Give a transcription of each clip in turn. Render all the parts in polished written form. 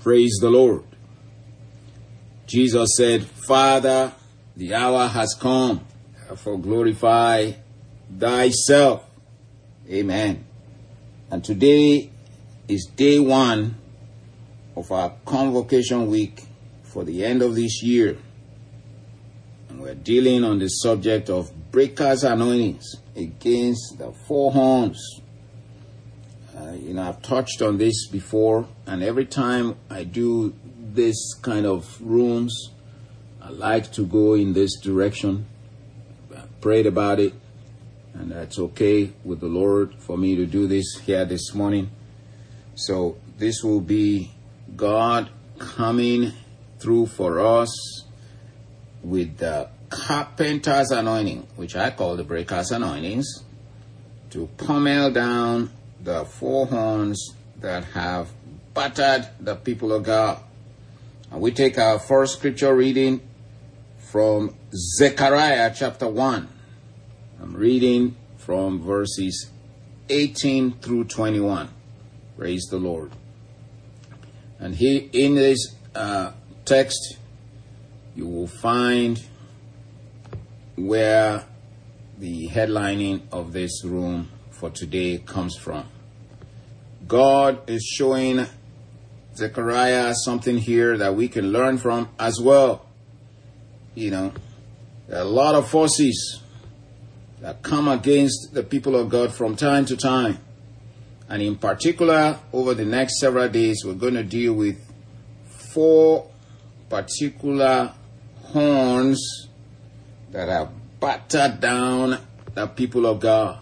Praise the Lord. Jesus said, Father, the hour has come. Therefore glorify thyself. Amen. And today is day 1 of our convocation week for the end of this year. And we're dealing on the subject of breakers' anointings against the 4 horns. I've touched on this before, and every time I do this kind of rooms, I like to go in this direction. I prayed about it, and it's okay with the Lord for me to do this here this morning. So this will be God coming through for us with the carpenter's anointing, which I call the breaker's anointings, to pummel down the 4 horns that have battered the people of God. And we take our first scripture reading from Zechariah chapter 1. I'm reading from verses 18 through 21. Praise the Lord. And here in this text, you will find where the headlining of this room for today comes from. God is showing Zechariah something here that we can learn from as well. There are a lot of forces that come against the people of God from time to time. And in particular, over the next several days, we're going to deal with 4 particular horns that have battered down the people of God.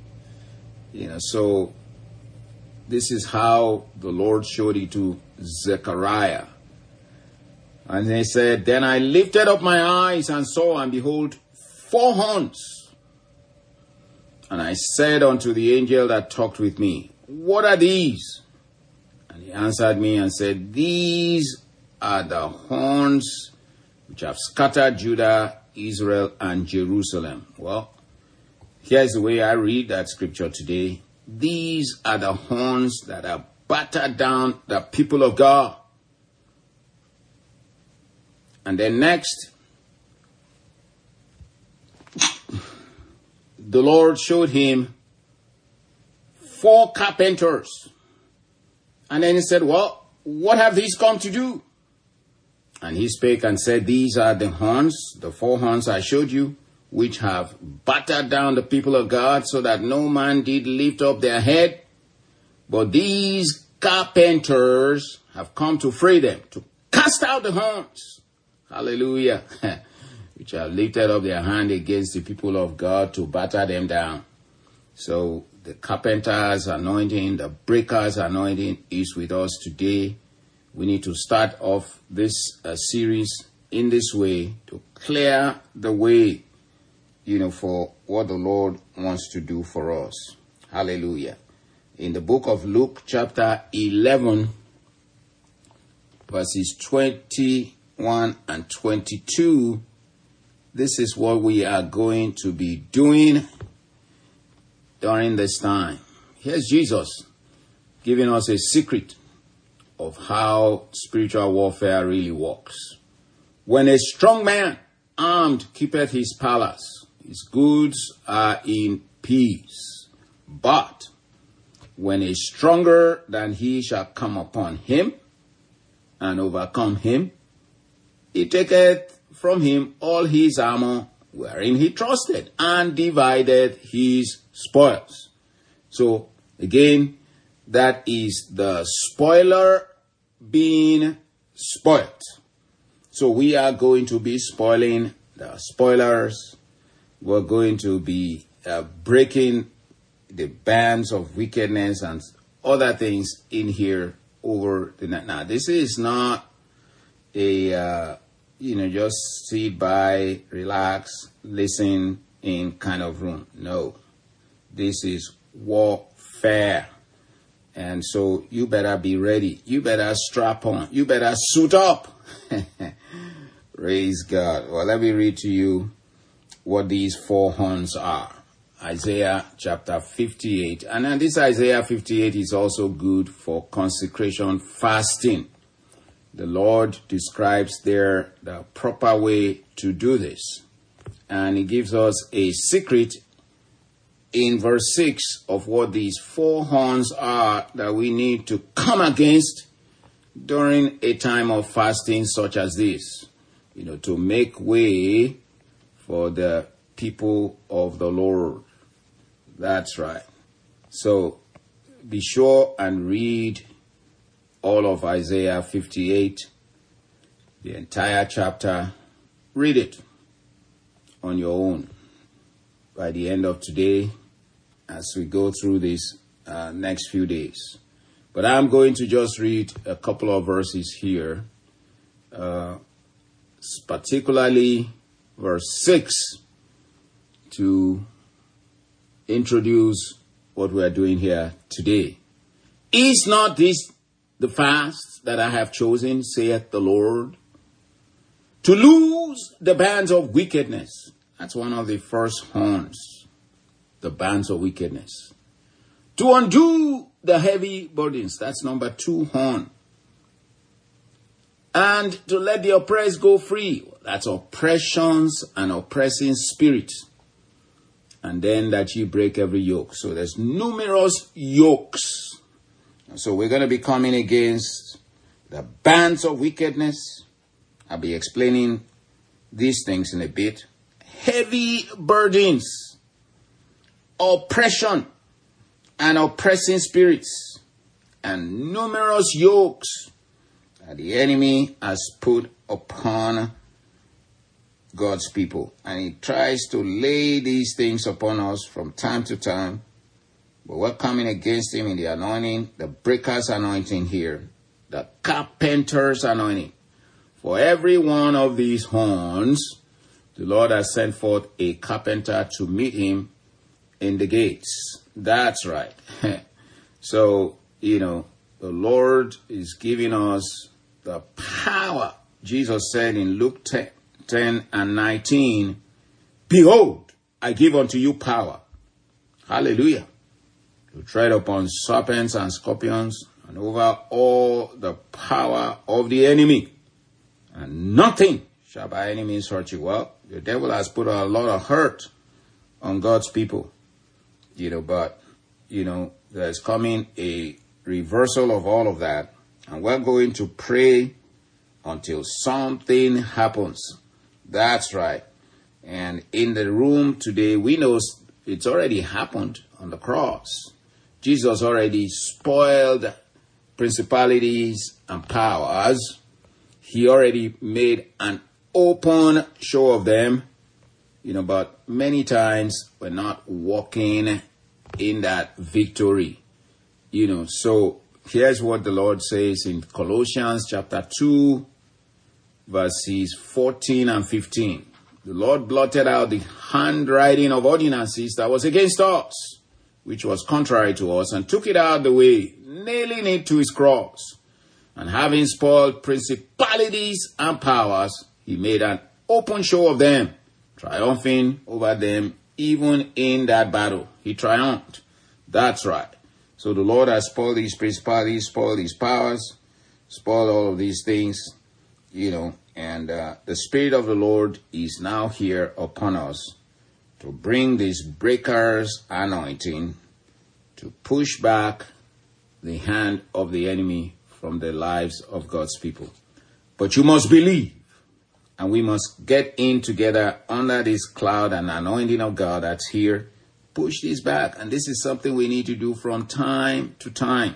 So this is how the Lord showed it to Zechariah. And he said, Then I lifted up my eyes and saw, and behold, 4 horns. And I said unto the angel that talked with me, What are these? And he answered me and said, These are the horns which have scattered Judah, Israel, and Jerusalem. Well, here's the way I read that scripture today. These are the horns that have battered down the people of God. And then next, the Lord showed him 4 carpenters. And then he said, Well, what have these come to do? And he spake and said, These are the horns, the 4 horns I showed you, which have battered down the people of God, so that no man did lift up their head. But these carpenters have come to free them, to cast out the horns. Hallelujah. Which have lifted up their hand against the people of God to batter them down. So the carpenter's anointing, the breaker's anointing is with us today. We need to start off this series in this way to clear the way, for what the Lord wants to do for us. Hallelujah. In the book of Luke chapter 11, verses 21 and 22, this is what we are going to be doing during this time. Here's Jesus giving us a secret of how spiritual warfare really works. When a strong man armed keepeth his palace, his goods are in peace. But when a stronger than he shall come upon him and overcome him, he taketh from him all his armor wherein he trusted, and divided his spoils. So again, that is the spoiler being spoiled. So we are going to be spoiling the spoilers. We're going to be breaking the bands of wickedness and other things in here over the night. Now, this is not a, just sit by, relax, listen in kind of room. No, this is warfare. And so you better be ready. You better strap on. You better suit up. Praise God. Well, let me read to you what these 4 horns are. Isaiah chapter 58. And then this Isaiah 58 is also good for consecration fasting. the Lord describes there the proper way to do this. And he gives us a secret in verse 6 of what these 4 horns are that we need to come against during a time of fasting such as this, to make way for the people of the Lord. That's right. So be sure and read all of Isaiah 58, the entire chapter. Read it on your own by the end of today as we go through these next few days. But I'm going to just read a couple of verses here, particularly verse 6, to introduce what we are doing here today. Is not this the fast that I have chosen, saith the Lord, to loose the bands of wickedness? That's one of the first horns, the bands of wickedness. To undo the heavy burdens. That's number 2 horn. And to let the oppressed go free. That's oppressions and oppressing spirits. And then that ye break every yoke. So there's numerous yokes. So we're going to be coming against the bands of wickedness. I'll be explaining these things in a bit. Heavy burdens, oppression and oppressing spirits, and numerous yokes that the enemy has put upon God's people. And he tries to lay these things upon us from time to time. But we're coming against him in the anointing, the breaker's anointing here, the carpenter's anointing. For every one of these horns, the Lord has sent forth a carpenter to meet him in the gates. That's right. So, the Lord is giving us the power. Jesus said in Luke 10 and 19, behold, I give unto you power. Hallelujah. To tread upon serpents and scorpions and over all the power of the enemy. And nothing shall by any means hurt you. Well, the devil has put a lot of hurt on God's people. But there's coming a reversal of all of that. And we're going to pray until something happens. That's right. And in the room today, we know it's already happened on the cross. Jesus already spoiled principalities and powers. He already made an open show of them. But many times we're not walking in that victory. So here's what the Lord says in Colossians chapter 2, verses 14 and 15. The Lord blotted out the handwriting of ordinances that was against us, which was contrary to us, and took it out of the way, nailing it to his cross. And having spoiled principalities and powers, he made an open show of them, triumphing over them even in that battle. He triumphed. That's right. So the Lord has spoiled these principalities, spoiled these powers, spoiled all of these things, and the Spirit of the Lord is now here upon us to bring this breaker's anointing to push back the hand of the enemy from the lives of God's people. But you must believe, and we must get in together under this cloud and anointing of God that's here. Push this back. And this is something we need to do from time to time.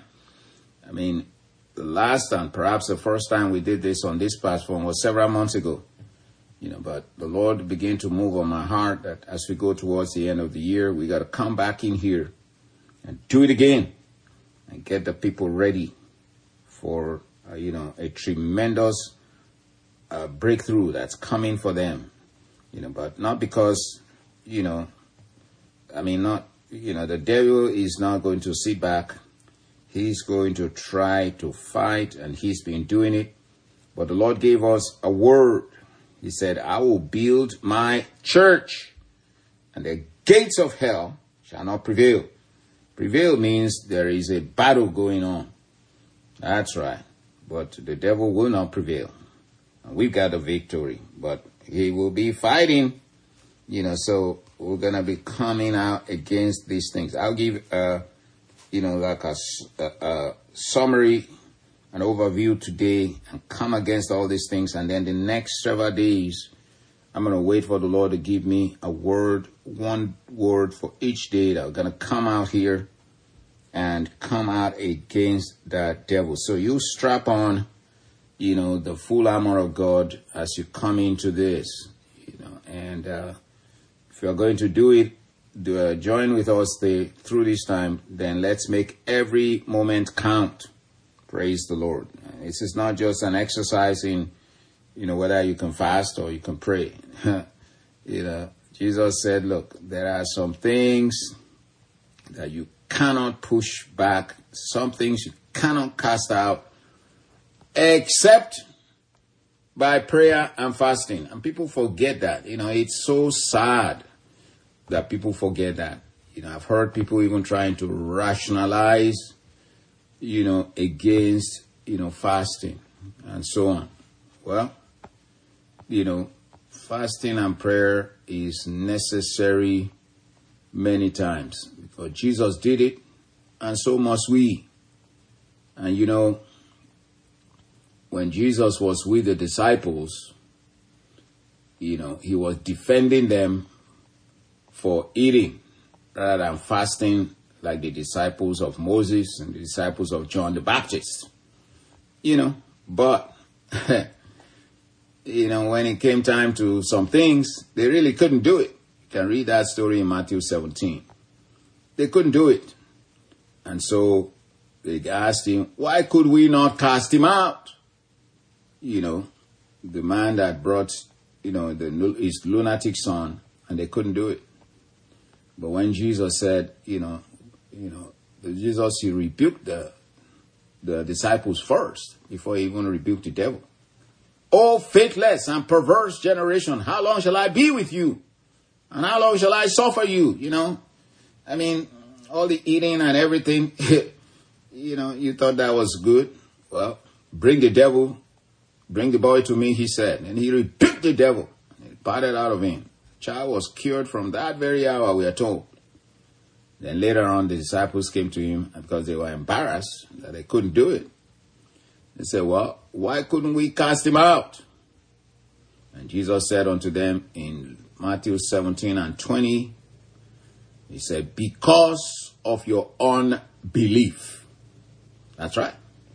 The last and perhaps the first time we did this on this platform was several months ago. But the Lord began to move on my heart that as we go towards the end of the year, we got to come back in here and do it again and get the people ready for, a tremendous breakthrough that's coming for them. But not because, the devil is not going to sit back. He's going to try to fight, and he's been doing it. But the Lord gave us a word. He said, I will build my church, and the gates of hell shall not prevail. Prevail means there is a battle going on. That's right. but the devil will not prevail. And we've got a victory, but he will be fighting, so we're going to be coming out against these things. I'll give, like a summary, an overview today, and come against all these things. And then the next several days, I'm going to wait for the Lord to give me a word, one word for each day that we're going to come out here and come out against that devil. So you strap on, the full armor of God as you come into this, and if you're going to do it, join with us through this time, then let's make every moment count. Praise the Lord. This is not just an exercise in, whether you can fast or you can pray. Jesus said, look, there are some things that you cannot push back, some things you cannot cast out, except by prayer and fasting. And people forget that. It's so sad that people forget that. I've heard people even trying to rationalize, against, fasting and so on. Well, fasting and prayer is necessary many times because Jesus did it, and so must we. And when Jesus was with the disciples, he was defending them for eating rather than fasting like the disciples of Moses and the disciples of John the Baptist. But, when it came time to some things, they really couldn't do it. You can read that story in Matthew 17. They couldn't do it. And so they asked him, why could we not cast him out? The man that brought, his lunatic son, and they couldn't do it. But when Jesus said, Jesus, he rebuked the disciples first before he even rebuked the devil. Oh, faithless and perverse generation, how long shall I be with you? And how long shall I suffer you? All the eating and everything, you thought that was good. Well, bring the boy to me, he said. And he rebuked the devil. And he parted out of him. The child was cured from that very hour, we are told. Then later on, the disciples came to him because they were embarrassed that they couldn't do it. They said, well, why couldn't we cast him out? And Jesus said unto them in Matthew 17 and 20, he said, because of your unbelief. That's right.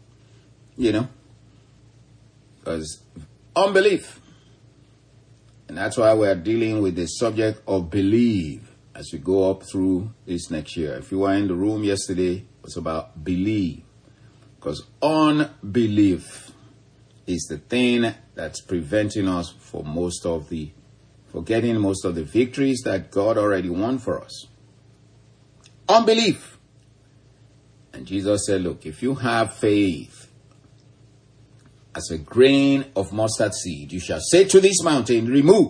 Because unbelief. And that's why we're dealing with the subject of believe as we go up through this next year. If you were in the room yesterday, it was about believe. Because unbelief is the thing that's preventing us from getting most of the victories that God already won for us. Unbelief. And Jesus said, look, if you have faith as a grain of mustard seed, you shall say to this mountain, remove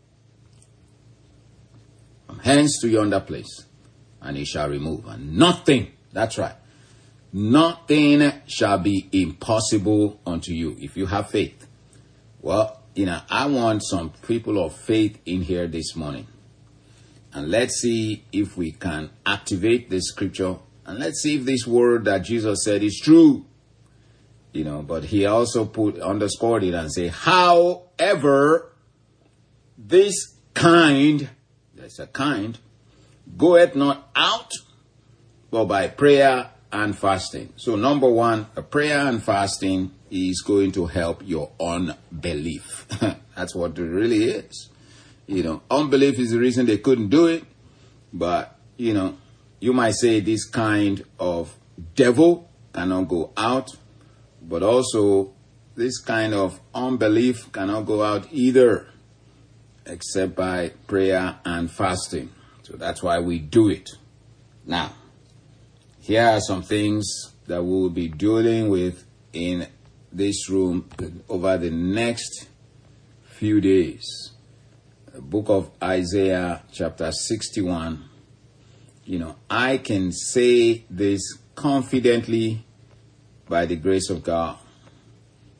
from hence to yonder place, and it shall remove. And nothing, that's right, nothing shall be impossible unto you if you have faith. Well, I want some people of faith in here this morning. And let's see if we can activate this scripture. And let's see if this word that Jesus said is true. But he also underscored it and say, however, this kind, there's a kind, goeth not out, but by prayer and fasting. So number one, a prayer and fasting is going to help your unbelief. That's what it really is. Unbelief is the reason they couldn't do it. But, you might say this kind of devil cannot go out. But also, this kind of unbelief cannot go out either, except by prayer and fasting. So that's why we do it. Now, here are some things that we will be dealing with in this room over the next few days. The book of Isaiah, chapter 61. I can say this confidently by the grace of God.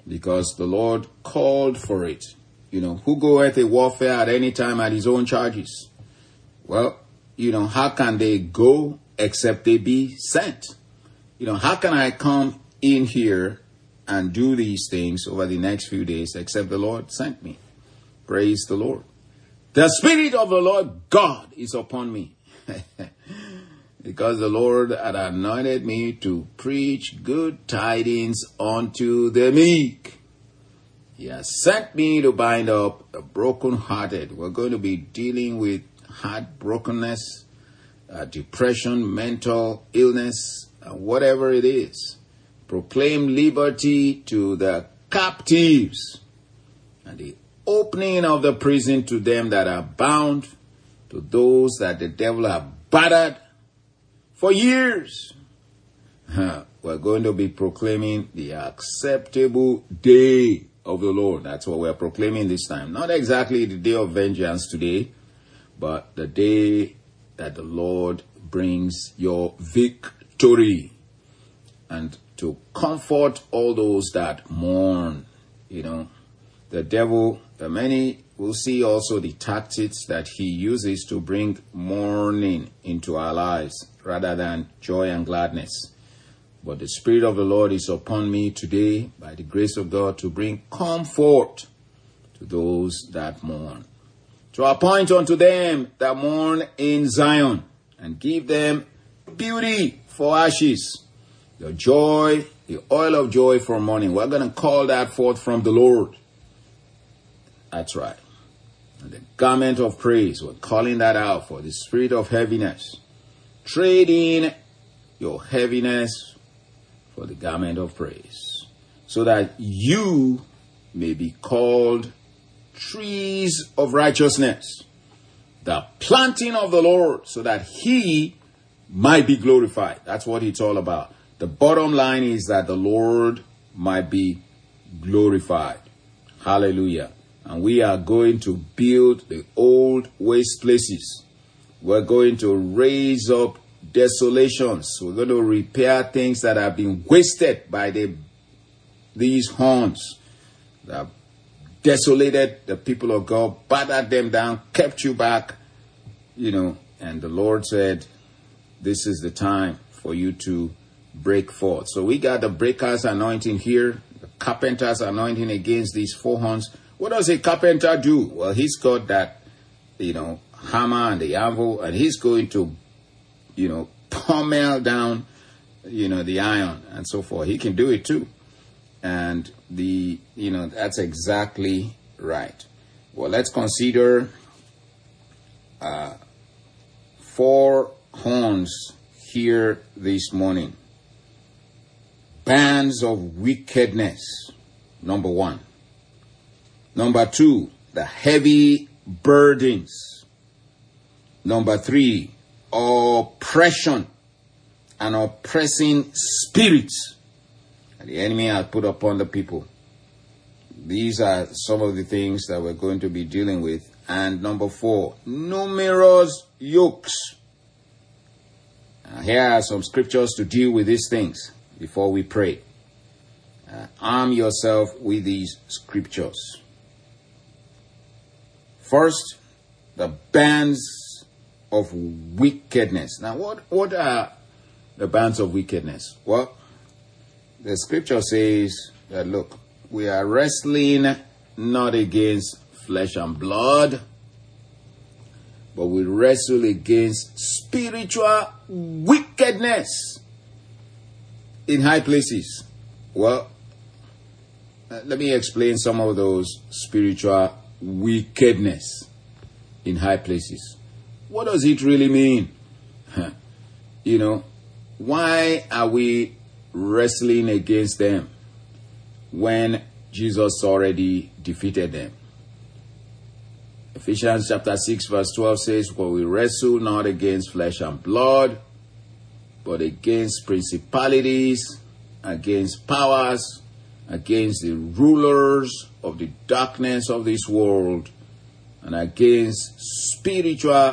because the Lord called for it. Who goeth a warfare at any time at his own charges? Well, how can they go except they be sent? How can I come in here and do these things over the next few days except the Lord sent me? Praise the Lord. The Spirit of the Lord God is upon me because the Lord had anointed me to preach good tidings unto the meek. He has sent me to bind up the brokenhearted. We're going to be dealing with heartbrokenness, depression, mental illness, whatever it is. Proclaim liberty to the captives and the opening of the prison to them that are bound, to those that the devil have battered for years. We're going to be proclaiming the acceptable day of the Lord. That's what we're proclaiming this time. Not exactly the day of vengeance today, but the day that the Lord brings your victory, and to comfort all those that mourn. The devil, many will see also the tactics that he uses to bring mourning into our lives rather than joy and gladness. But the Spirit of the Lord is upon me today by the grace of God to bring comfort to those that mourn, to appoint unto them that mourn in Zion, and give them beauty for ashes, the joy, the oil of joy for mourning. We're going to call that forth from the Lord. That's right. And the garment of praise, we're calling that out for the spirit of heaviness. Trade in your heaviness for the garment of praise, so that you may be called trees of righteousness, the planting of the Lord, so that he might be glorified. That's what it's all about. The bottom line is that the Lord might be glorified. Hallelujah. And we are going to build the old waste places. We're going to raise up desolations. We're going to repair things that have been wasted by these horns that have desolated the people of God, battered them down, kept you back, and the Lord said, this is the time for you to break forth. So we got the breaker's anointing here, the carpenter's anointing against these four horns. What does a carpenter do? Well, he's got that, hammer and the anvil, and he's going to, pummel down, the iron and so forth. He can do it too. And that's exactly right. Well, let's consider 4 horns here this morning. Bands of wickedness, number 1. Number 2, the heavy burdens. Number 3, oppression and oppressing spirits that the enemy has put upon the people. These are some of the things that we're going to be dealing with. And number 4, numerous yokes. Here are some scriptures to deal with these things before we pray. Arm yourself with these scriptures. First, the bands of wickedness. Now, what are the bands of wickedness? Well, the scripture says that, look, we are wrestling not against flesh and blood, but we wrestle against spiritual wickedness in high places. Well, let me explain some of those spiritual wickedness in high places. What does it really mean? Why are we wrestling against them when Jesus already defeated them? Ephesians chapter 6 verse 12 says, for we wrestle not against flesh and blood, but against principalities, against powers, against the rulers of the darkness of this world, and against spiritual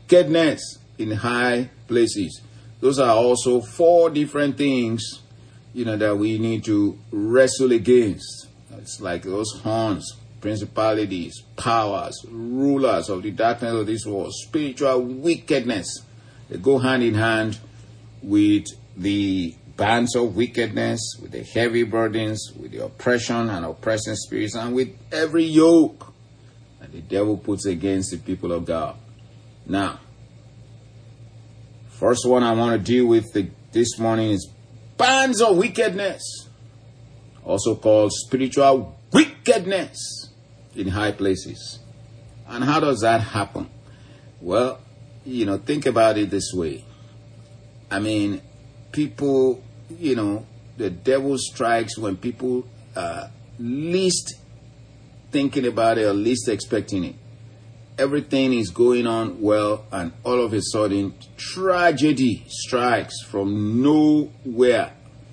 wickedness in high places. Those are also 4 different things, that we need to wrestle against. It's like those horns, principalities, powers, rulers of the darkness of this world, spiritual wickedness. They go hand in hand with the bands of wickedness, with the heavy burdens, with the oppression and oppressing spirits, and with every yoke that the devil puts against the people of God. Now, first one I want to deal with this morning is bands of wickedness, also called spiritual wickedness in high places. And how does that happen? Well, think about it this way. I mean, people, the devil strikes when people least thinking about it or least expecting it. Everything is going on well, and all of a sudden, tragedy strikes from nowhere.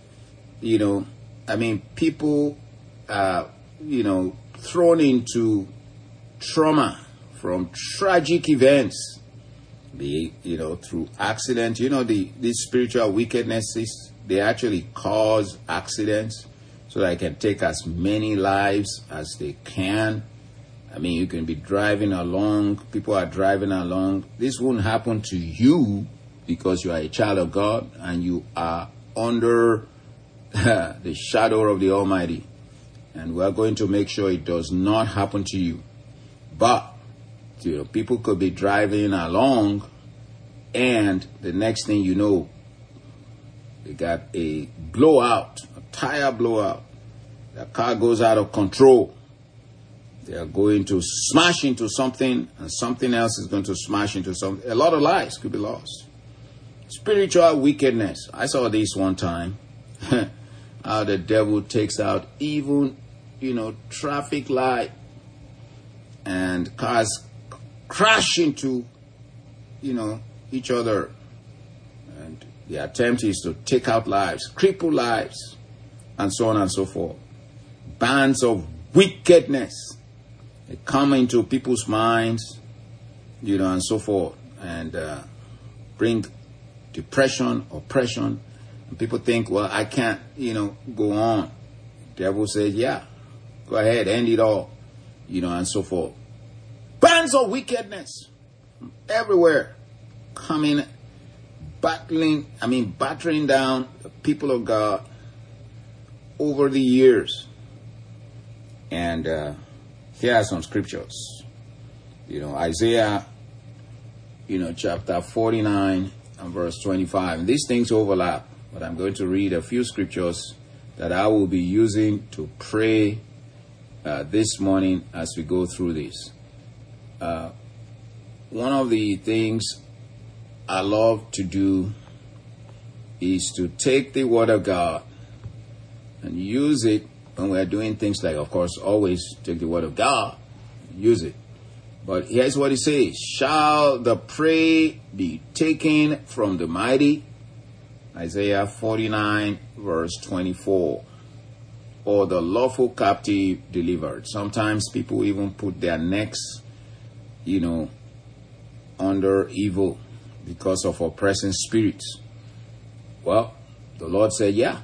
People are, thrown into trauma from tragic events, through accident. These spiritual wickednesses, they actually cause accidents so that they can take as many lives as they can. You can be driving along, people are driving along. This won't happen to you because you are a child of God and you are under the shadow of the Almighty. And we are going to make sure it does not happen to you. But, people could be driving along and the next thing you know, they got a blowout, a tire blowout. The car goes out of control. They are going to smash into something, and something else is going to smash into something. A lot of lives could be lost. Spiritual wickedness. I saw this one time. How the devil takes out even, traffic light, and cars crash into, each other. And the attempt is to take out lives, cripple lives, and so on and so forth. Bands of wickedness. They come into people's minds, and so forth, and bring depression, oppression. And people think, well, I can't, go on. The devil says, yeah, go ahead, end it all, and so forth. Bands of wickedness everywhere coming, battering down the people of God over the years. And here are some scriptures. Isaiah, chapter 49 and verse 25. And these things overlap, but I'm going to read a few scriptures that I will be using to pray this morning as we go through this. One of the things I love to do is to take the Word of God and use it when we're doing things like, of course, always take the Word of God, use it. But here's what it says. Shall the prey be taken from the mighty? Isaiah 49 verse 24. Or the lawful captive delivered. Sometimes people even put their necks, under evil because of oppressing spirits. Well, the Lord said, yeah.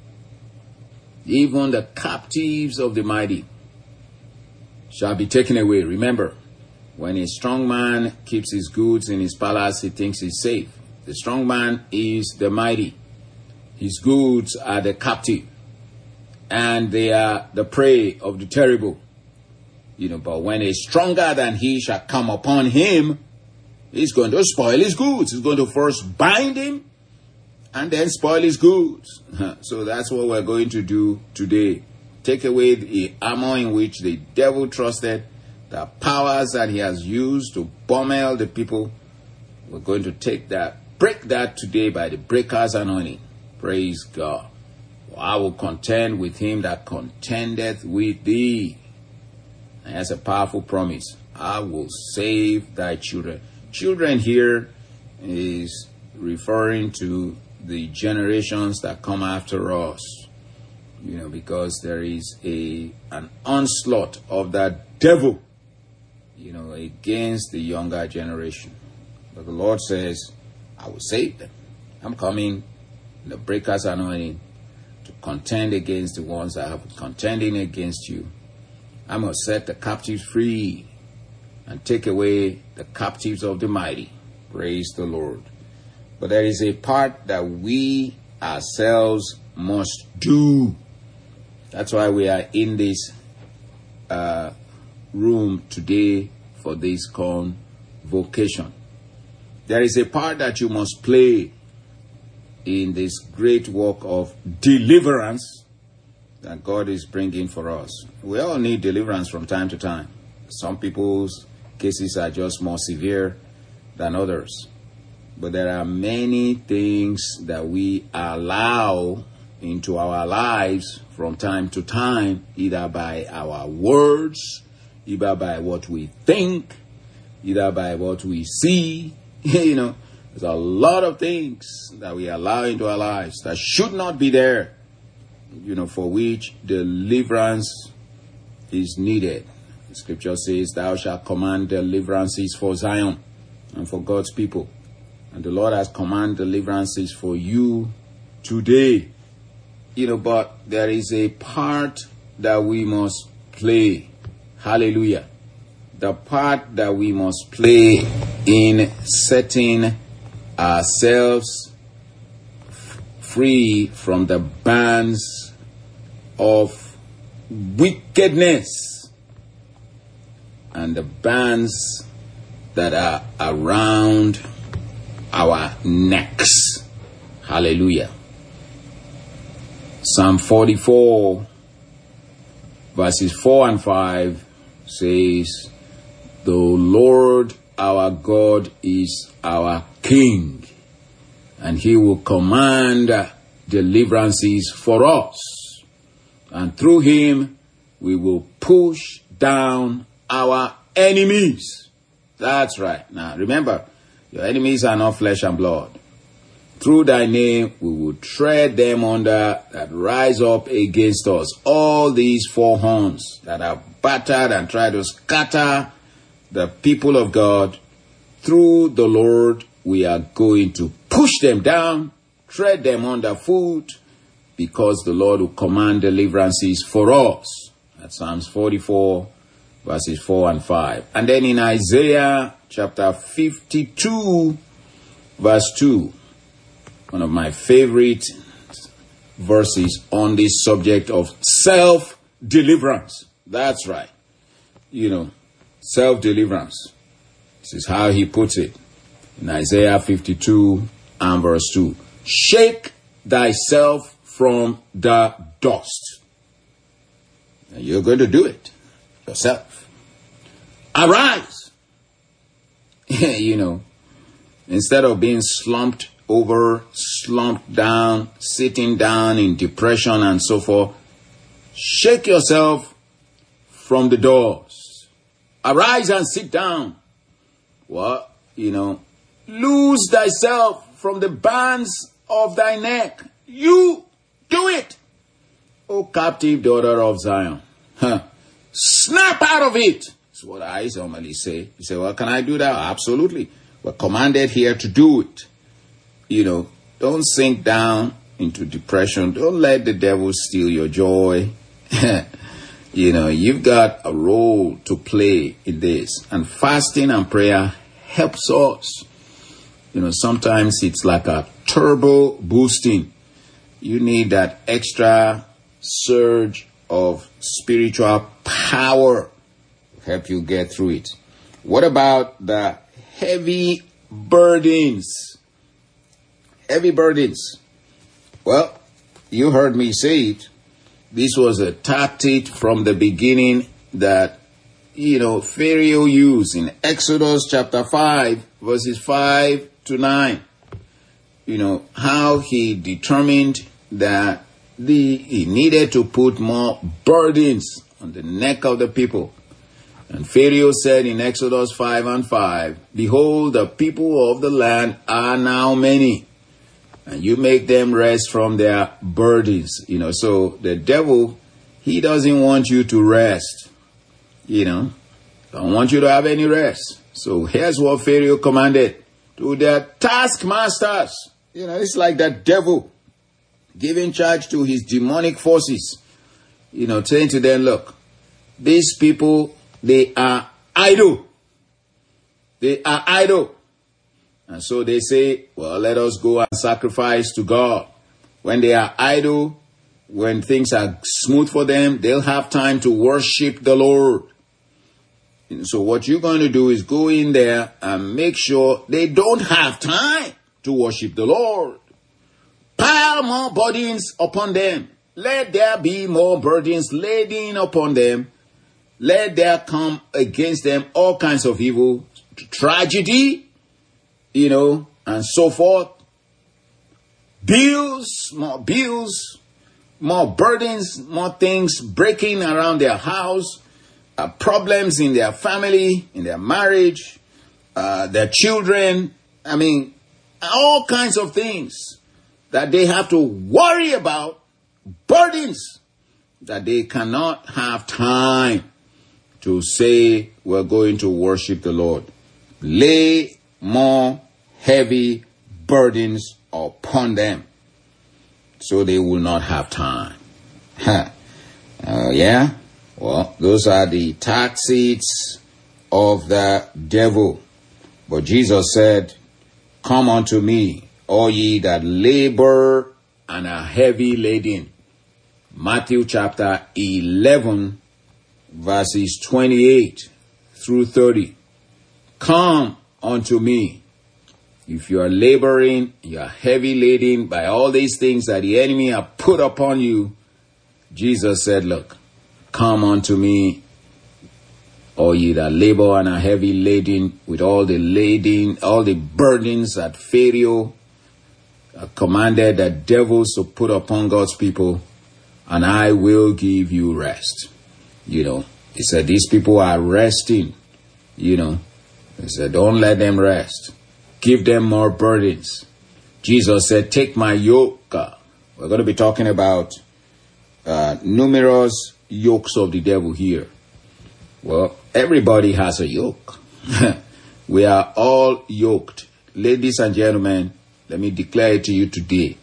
Even the captives of the mighty shall be taken away. Remember, when a strong man keeps his goods in his palace, he thinks he's safe. The strong man is the mighty. His goods are the captive. And they are the prey of the terrible. But when a stronger than he shall come upon him, he's going to spoil his goods. He's going to first bind him and then spoil his goods. So that's what we're going to do today. Take away the armor in which the devil trusted, the powers that he has used to pommel the people. We're going to break that today by the breaker's anointing. Praise God. For I will contend with him that contendeth with thee. And that's a powerful promise. I will save thy children. Children here is referring to the generations that come after us. Because there is an onslaught of that devil, against the younger generation. But the Lord says, I will save them. I'm coming, the breaker's anointing, to contend against the ones that have contending against you. I'm going to set the captives free and take away the captives of the mighty. Praise the Lord. But there is a part that we ourselves must do. That's why we are in this room today for this convocation. There is a part that you must play in this great work of deliverance that God is bringing for us. We all need deliverance from time to time. Some people's cases are just more severe than others. But there are many things that we allow into our lives from time to time, either by our words, either by what we think, either by what we see. There's a lot of things that we allow into our lives that should not be there, for which deliverance is needed. The scripture says, thou shalt command deliverances for Zion and for God's people. And the Lord has commanded deliverances for you today. But there is a part that we must play. Hallelujah. The part that we must play in setting ourselves free from the bands of wickedness and the bands that are around our necks. Hallelujah. Psalm 44 verses 4 and 5 says, the Lord our God is our King, and he will command deliverances for us, and through him we will push down our enemies. That's right. Now remember, your enemies are not flesh and blood. Through thy name we will tread them under that rise up against us. All these four horns that are battered and try to scatter the people of God, through the Lord we are going to push them down, tread them underfoot, because the Lord will command deliverances for us. That's Psalms 44 verses 4 and 5. And then in Isaiah chapter 52 verse 2, one of my favorite verses on this subject of self-deliverance. That's right. Self-deliverance. This is how he puts it in Isaiah 52 and verse 2. Shake thyself from the dust. And you're going to do it yourself. Arise. Instead of being slumped over, slumped down, sitting down in depression and so forth, shake yourself from the dust. Arise and sit down. Loose thyself from the bands of thy neck. You do it, O captive daughter of Zion. Snap out of it. That's what I normally say. You say, well, can I do that? Absolutely. We're commanded here to do it. Don't sink down into depression. Don't let the devil steal your joy. You've got a role to play in this. And fasting and prayer helps us. Sometimes it's like a turbo boosting. You need that extra surge of spiritual power to help you get through it. What about the heavy burdens? Heavy burdens. Well, you heard me say it. This was a tactic from the beginning that, Pharaoh used in Exodus chapter 5, verses 5 to 9. How he determined that he needed to put more burdens on the neck of the people. And Pharaoh said in Exodus 5 and 5, behold, the people of the land are now many, and you make them rest from their burdens. So the devil, he doesn't want you to rest. Don't want you to have any rest. So here's what Pharaoh commanded to their taskmasters. It's like that devil. giving charge to his demonic forces, saying to them, look, these people, they are idle. They are idle. And so they say, well, let us go and sacrifice to God. When they are idle, when things are smooth for them, they'll have time to worship the Lord. So what you're going to do is go in there and make sure they don't have time to worship the Lord. Pile more burdens upon them. Let there be more burdens laden upon them. Let there come against them all kinds of evil, tragedy, and so forth. Bills, more burdens, more things breaking around their house, problems in their family, in their marriage, their children. All kinds of things that they have to worry about, burdens that they cannot have time to say, we're going to worship the Lord. Lay more heavy burdens upon them so they will not have time. Yeah? Well, those are the tactics of the devil. But Jesus said, come unto me, all ye that labor and are heavy laden. Matthew chapter 11, verses 28 through 30. Come unto me. If you are laboring, you are heavy laden by all these things that the enemy have put upon you, Jesus said, look, come unto me, all ye that labor and are heavy laden, with all the burdens that Pharaoh commanded the devils to put upon God's people, and I will give you rest. He said, these people are resting. He said, don't let them rest. Give them more burdens. Jesus said, take my yoke. We're going to be talking about numerous yokes of the devil here. Well, everybody has a yoke. We are all yoked. Ladies and gentlemen, let me declare it to you today.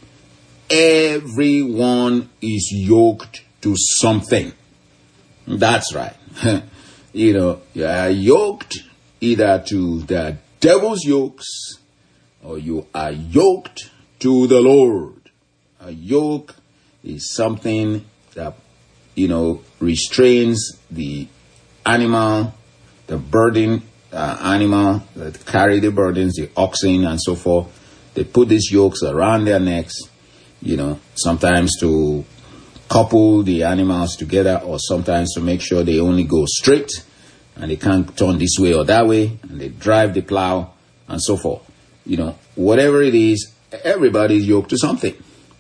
Everyone is yoked to something. That's right. You are yoked either to the devil's yokes or you are yoked to the Lord. A yoke is something that, restrains the animal, the burden animal that carry the burdens, the oxen and so forth. They put these yokes around their necks, sometimes to couple the animals together, or sometimes to make sure they only go straight and they can't turn this way or that way, and they drive the plow and so forth. Whatever it is, everybody's yoked to something.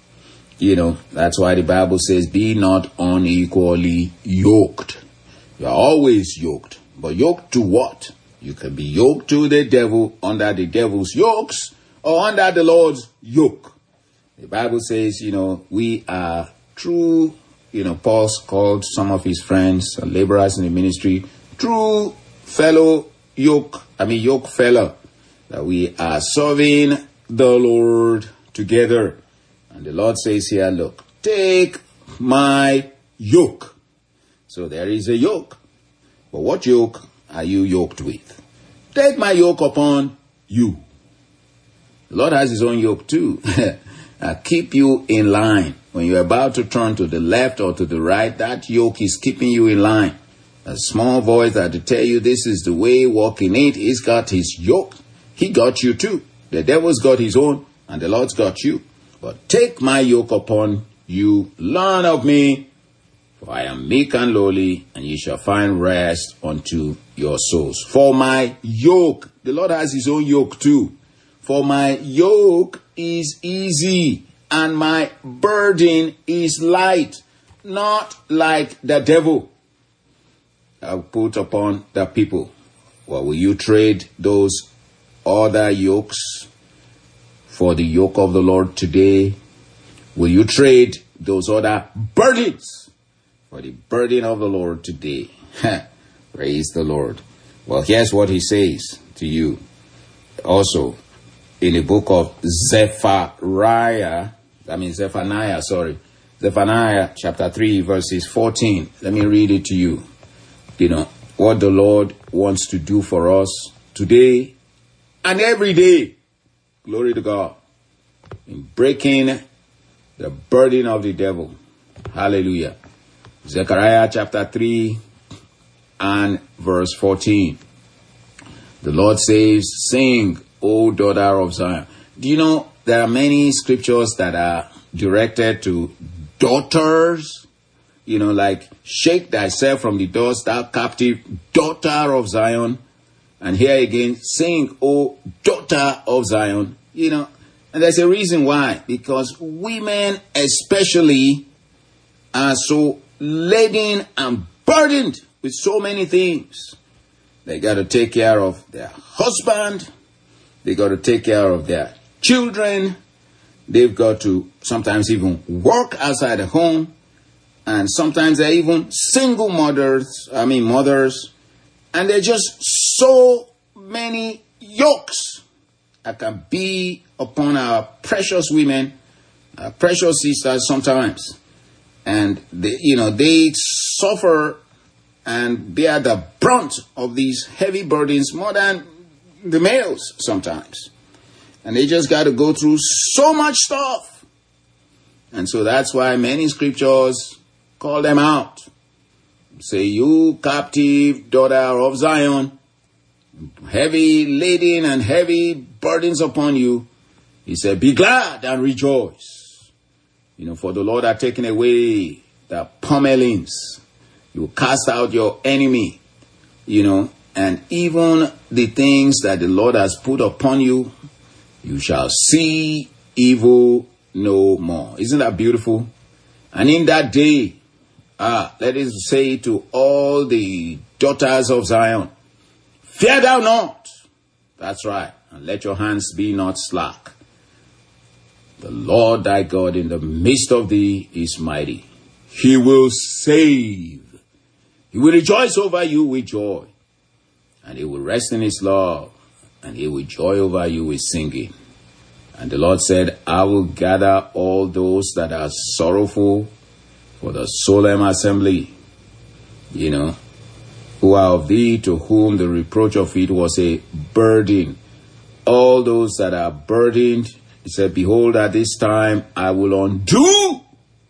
That's why the Bible says, be not unequally yoked. You're always yoked. But yoked to what? You can be yoked to the devil, under the devil's yokes, or under the Lord's yoke. The Bible says, we are true, Paul called some of his friends, laborers in the ministry, true fellow yoke fellow, that we are serving the Lord together. And the Lord says here, look, take my yoke. So there is a yoke. But what yoke are you yoked with? Take my yoke upon you. The Lord has his own yoke too. Keep you in line. When you're about to turn to the left or to the right, that yoke is keeping you in line. A small voice that to tell you this is the way, walk in it. He's got his yoke. He got you too. The devil's got his own and the Lord's got you. But take my yoke upon you, learn of me, for I am meek and lowly, and ye shall find rest unto your souls. For my yoke, the Lord has his own yoke too. For my yoke is easy, and my burden is light, not like the devil I'll put upon the people. Well, will you trade those other yokes for the yoke of the Lord today? Will you trade those other burdens for the burden of the Lord today? Praise the Lord. Well, here's what he says to you. Also, in the book of Zephaniah, Zephaniah chapter 3, verses 14. Let me read it to you. What the Lord wants to do for us today and every day. Glory to God. In breaking the burden of the devil. Hallelujah. Zechariah chapter 3 and verse 14. The Lord says, sing, O daughter of Zion. Do you know there are many scriptures that are directed to daughters? Like, shake thyself from the dust, thou captive daughter of Zion. And here again, sing, O daughter of Zion. And there's a reason why. Because women especially are so laden and burdened with so many things. They got to take care of their husband. They got to take care of their children. They've got to sometimes even work outside the home. And sometimes they're even single mothers. And they're just so many yokes that can be upon our precious women, our precious sisters sometimes. And they suffer and bear the brunt of these heavy burdens more than the males sometimes. And they just got to go through so much stuff. And so that's why many scriptures call them out. Say, you captive daughter of Zion, heavy laden and heavy burdens upon you. He said, be glad and rejoice. For the Lord hath taken away the pummelings. You will cast out your enemy, and even the things that the Lord has put upon you, you shall see evil no more. Isn't that beautiful? And in that day, let us say to all the daughters of Zion, fear thou not. That's right. And let your hands be not slack. The Lord thy God in the midst of thee is mighty. He will save. He will rejoice over you with joy. And he will rest in his love. And he will joy over you with singing. And the Lord said, I will gather all those that are sorrowful for the solemn assembly, who are of thee, to whom the reproach of it was a burden. All those that are burdened, he said, behold, at this time I will undo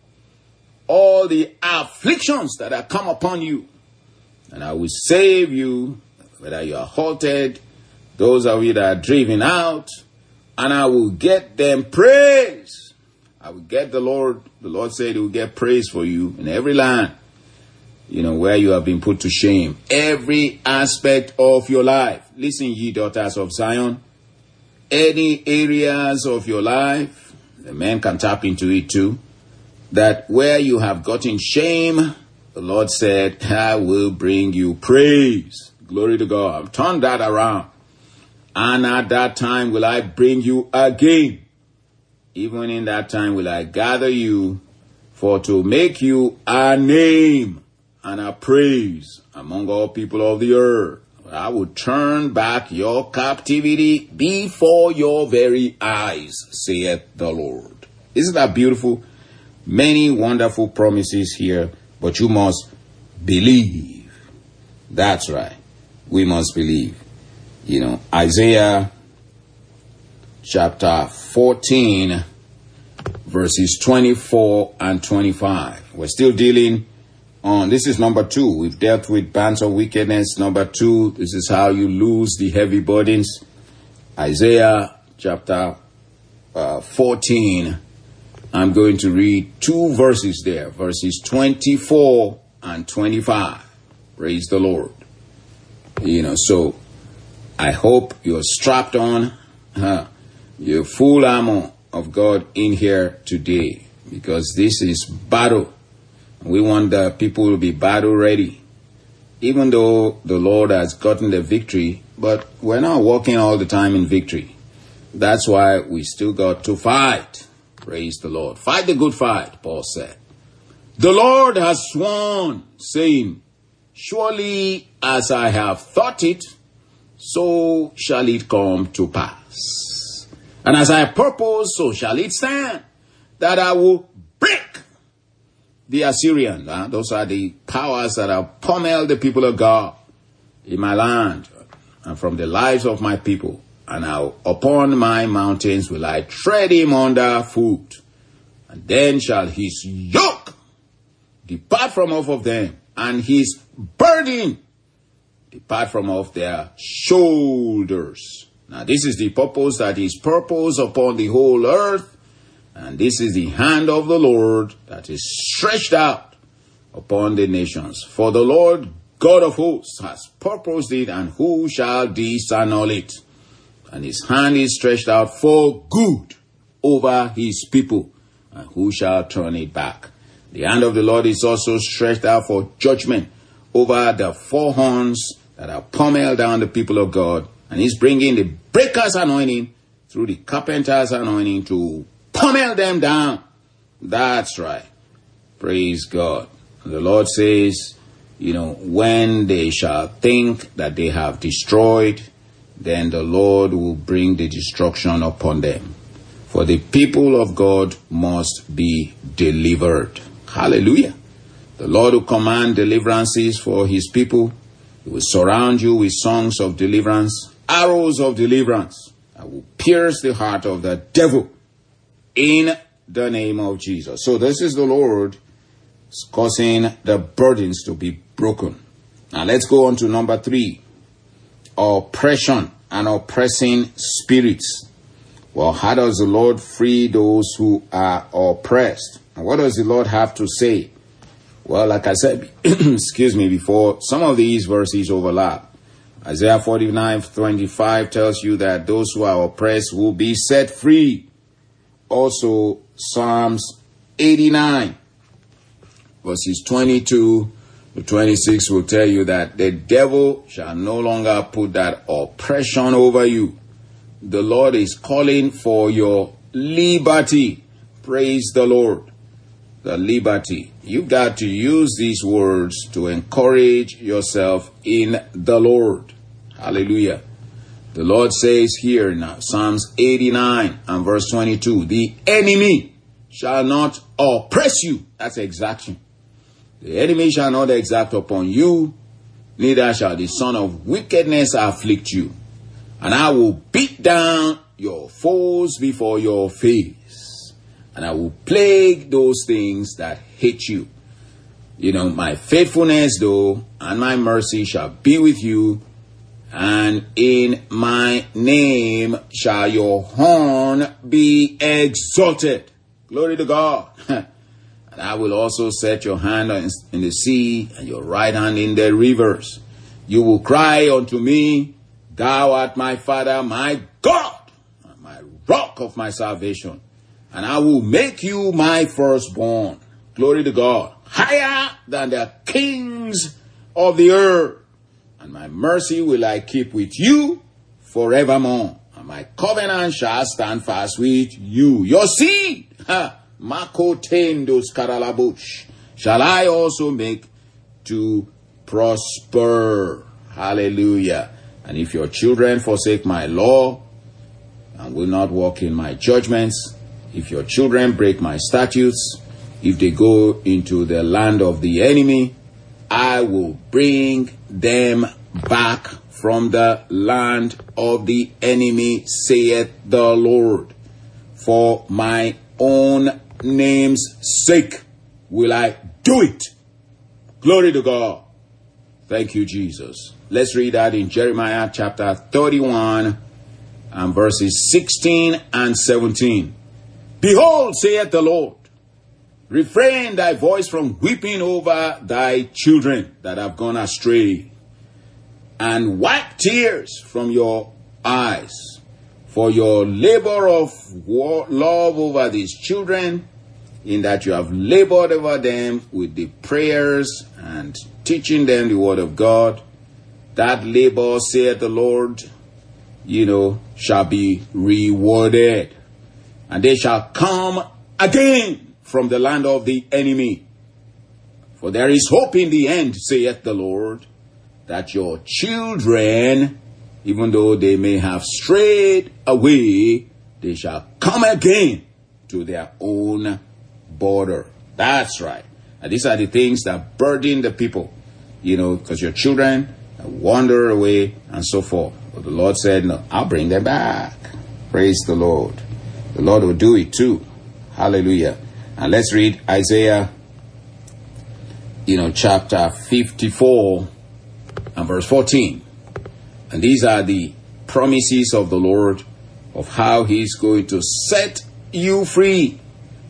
all the afflictions that have come upon you, and I will save you, whether you are halted, those of you that are driven out, and I will get them praise. I will get the Lord said he will get praise for you in every land, where you have been put to shame. Every aspect of your life. Listen, ye daughters of Zion. Any areas of your life, the men can tap into it too, that where you have gotten shame, the Lord said, I will bring you praise. Glory to God. I've turned that around. And at that time will I bring you again. Even in that time will I gather you, for to make you a name and a praise among all people of the earth. I will turn back your captivity before your very eyes, saith the Lord. Isn't that beautiful? Many wonderful promises here, but you must believe. That's right. We must believe. Isaiah chapter 14, verses 24 and 25. We're still dealing on, this is number 2. We've dealt with bands of wickedness. Number 2, this is how you lose the heavy burdens. Isaiah chapter 14. I'm going to read 2 verses there, verses 24 and 25. Praise the Lord. So I hope you're strapped on your full armor of God in here today, because this is battle. We want the people to be battle ready. Even though the Lord has gotten the victory, but we're not walking all the time in victory. That's why we still got to fight. Praise the Lord. Fight the good fight, Paul said. The Lord has sworn, saying, surely as I have thought it, so shall it come to pass. And as I purpose, so shall it stand. that I will break the Assyrian. Those are the powers that have pummeled the people of God in my land and from the lives of my people. And now upon my mountains will I tread him under foot. And then shall his yoke depart from off of them, and his burden depart from off their shoulders. Now this is the purpose that is purposed upon the whole earth. And this is the hand of the Lord that is stretched out upon the nations. For the Lord God of hosts has purposed it, and who shall disannul it? And his hand is stretched out for good over his people, and who shall turn it back? The hand of the Lord is also stretched out for judgment over the four horns that have pummeled down the people of God. And he's bringing the breaker's anointing through the carpenter's anointing to pummel them down. That's right. Praise God. And the Lord says, when they shall think that they have destroyed, then the Lord will bring the destruction upon them. For the people of God must be delivered. Hallelujah. The Lord will command deliverances for his people. He will surround you with songs of deliverance, arrows of deliverance that will pierce the heart of the devil in the name of Jesus. So this is the Lord causing the burdens to be broken. Now let's go on to number 3. Oppression and oppressing spirits. Well, how does the Lord free those who are oppressed? And what does the Lord have to say? Well, like I said, before, some of these verses overlap. Isaiah 49:25 tells you that those who are oppressed will be set free. Also, Psalms 89, verses 22 to 26 will tell you that the devil shall no longer put that oppression over you. The Lord is calling for your liberty. Praise the Lord. The liberty. You've got to use these words to encourage yourself in the Lord. Hallelujah. The Lord says here now, Psalms 89 and verse 22, the enemy shall not oppress you. That's exaction. The enemy shall not exact upon you, neither shall the son of wickedness afflict you. And I will beat down your foes before your face, and I will plague those things that hate you. My faithfulness, though, and my mercy shall be with you, and in my name shall your horn be exalted. Glory to God. And I will also set your hand in the sea, and your right hand in the rivers. You will cry unto me, thou art my Father, my God, my rock of my salvation. And I will make you my firstborn. Glory to God. Higher than the kings of the earth. And my mercy will I keep with you forevermore. And my covenant shall stand fast with you. Your seed, Makotendos Karalabush, shall I also make to prosper. Hallelujah. And if your children forsake my law and will not walk in my judgments, if your children break my statutes, if they go into the land of the enemy, I will bring them back from the land of the enemy, saith the Lord. For my own name's sake will I do it. Glory to God. Thank you, Jesus. Let's read that in Jeremiah chapter 31 and verses 16 and 17. Behold, saith the Lord, refrain thy voice from weeping over thy children that have gone astray, and wipe tears from your eyes. For your labor of love over these children, in that you have labored over them with the prayers and teaching them the word of God, that labor, saith the Lord, shall be rewarded. And they shall come again from the land of the enemy. For there is hope in the end, saith the Lord, that your children, even though they may have strayed away, they shall come again to their own border. That's right. And these are the things that burden the people, because your children wander away and so forth. But the Lord said, no, I'll bring them back. Praise the Lord. The Lord will do it too. Hallelujah. And let's read Isaiah, chapter 54 and verse 14. And these are the promises of the Lord of how he's going to set you free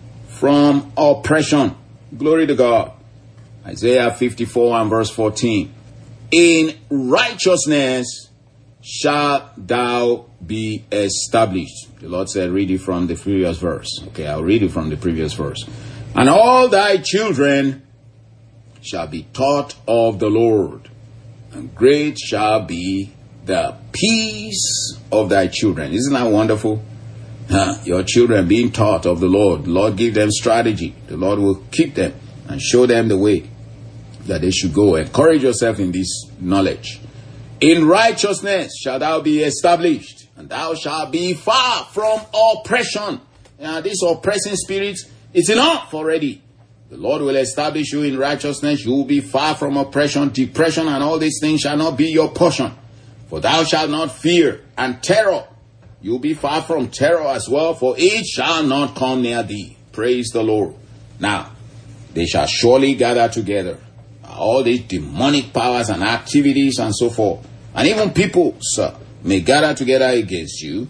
from oppression. Glory to God. Isaiah 54 and verse 14. In righteousness shalt thou be established. The Lord said, read it from the previous verse. Okay, I'll read it from the previous verse. And all thy children shall be taught of the Lord, and great shall be the peace of thy children. Isn't that wonderful? Your children being taught of the Lord. The Lord give them strategy. The Lord will keep them and show them the way that they should go. Encourage yourself in this knowledge. In righteousness shalt thou be established, and thou shalt be far from oppression. This oppressing spirit is enough already. The Lord will establish you in righteousness. You will be far from oppression, depression, and all these things shall not be your portion. For thou shalt not fear, and terror. You will be far from terror as well, for it shall not come near thee. Praise the Lord. Now, they shall surely gather together. All these demonic powers and activities and so forth. And even people, sir, may gather together against you.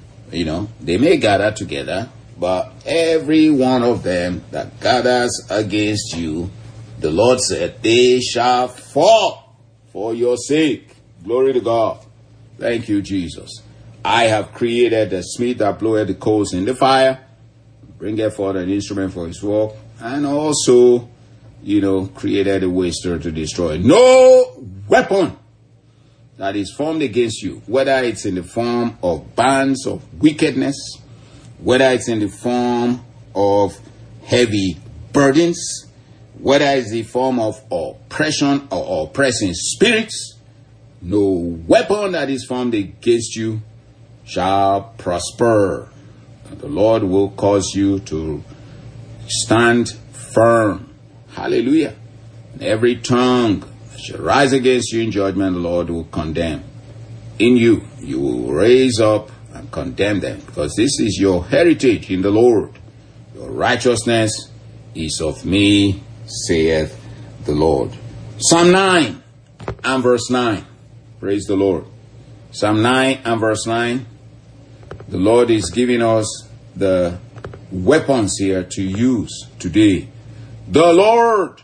They may gather together. But every one of them that gathers against you, the Lord said, they shall fall for your sake. Glory to God. Thank you, Jesus. I have created the smith that bloweth the coals in the fire, bringeth forth an instrument for his work, and also, created a waster to destroy. No weapon that is formed against you, whether it's in the form of bands of wickedness, whether it's in the form of heavy burdens, whether it's the form of oppression or oppressing spirits, no weapon that is formed against you shall prosper. And the Lord will cause you to stand firm. Hallelujah. And every tongue that shall rise against you in judgment, the Lord will condemn. In you, you will raise up and condemn them, because this is your heritage in the Lord. Your righteousness is of me, saith the Lord. Psalm 9 and verse 9. Praise the Lord. Psalm 9 and verse 9. The Lord is giving us the weapons here to use today. The Lord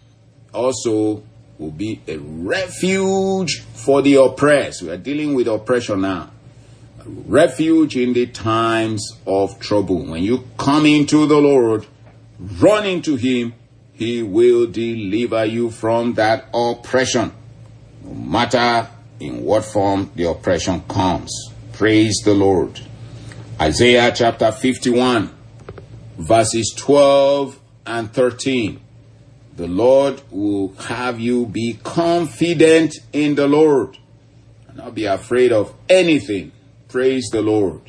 also will be a refuge for the oppressed. We are dealing with oppression now. A refuge in the times of trouble. When you come into the Lord, run into him, he will deliver you from that oppression. No matter in what form the oppression comes. Praise the Lord. Isaiah chapter 51, verses 12 and 13. The Lord will have you be confident in the Lord and not be afraid of anything. Praise the Lord.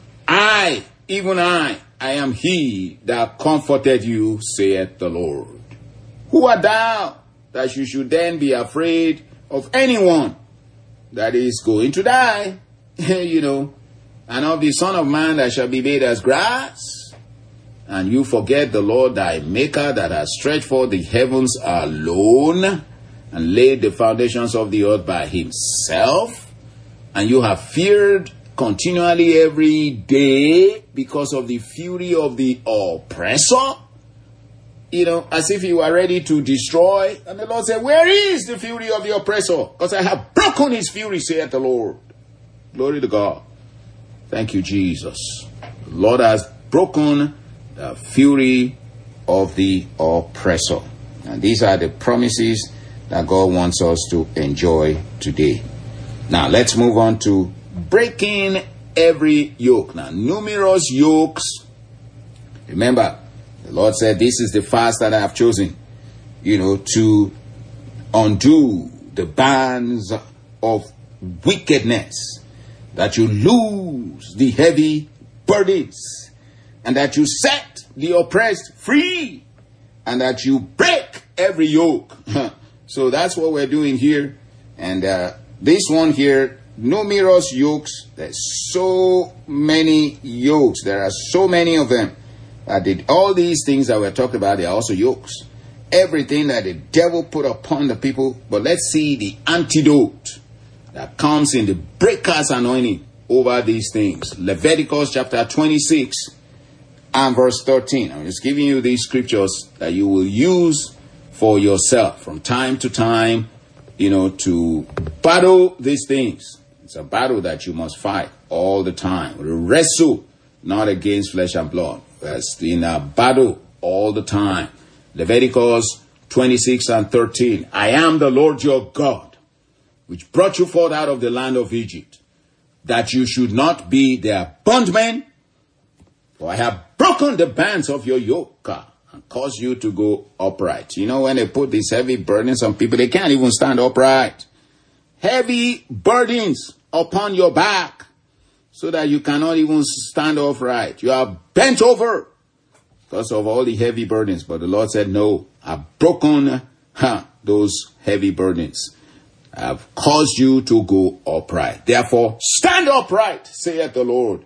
Even I am he that comforted you, saith the Lord. Who art thou that you should then be afraid of anyone that is going to die? And of the Son of Man that shall be made as grass. And you forget the Lord thy Maker that has stretched forth the heavens alone and laid the foundations of the earth by himself. And you have feared continually every day because of the fury of the oppressor. As if you are ready to destroy. And the Lord said, where is the fury of the oppressor? Because I have broken his fury, saith the Lord. Glory to God. Thank you, Jesus. The Lord has broken the fury of the oppressor. And these are the promises that God wants us to enjoy today. Now, let's move on to breaking every yoke. Now, numerous yokes. Remember, the Lord said, this is the fast that I have chosen, to undo the bands of wickedness, that you lose the heavy burdens, and that you set the oppressed free, and that you break every yoke. So that's what we're doing here. And this one here, numerous yokes. There's so many yokes. There are so many of them. All these things that we're talking about, they are also yokes. Everything that the devil put upon the people. But let's see the antidote that comes in the breaker's anointing over these things. Leviticus chapter 26 and verse 13. I'm just giving you these scriptures that you will use for yourself from time to time, to battle these things. It's a battle that you must fight all the time. Wrestle not against flesh and blood. That's in a battle all the time. Leviticus 26 and 13. I am the Lord your God, which brought you forth out of the land of Egypt, that you should not be their bondmen. For I have broken the bands of your yoke and caused you to go upright. When they put these heavy burdens on people, they can't even stand upright. Heavy burdens upon your back so that you cannot even stand upright. You are bent over because of all the heavy burdens. But the Lord said, no, I've broken those heavy burdens. I've caused you to go upright. Therefore, stand upright, saith the Lord.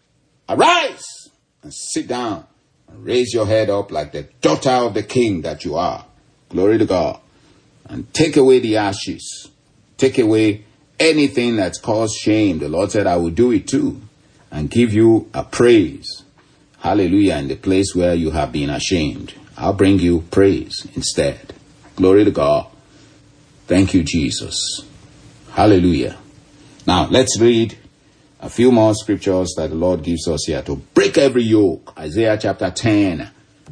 Arise and sit down and raise your head up like the daughter of the king that you are. Glory to God. And take away the ashes. Take away anything that's caused shame. The Lord said, I will do it too. And give you a praise. Hallelujah. In the place where you have been ashamed, I'll bring you praise instead. Glory to God. Thank you, Jesus. Hallelujah. Now, let's read a few more scriptures that the Lord gives us here to break every yoke. Isaiah chapter 10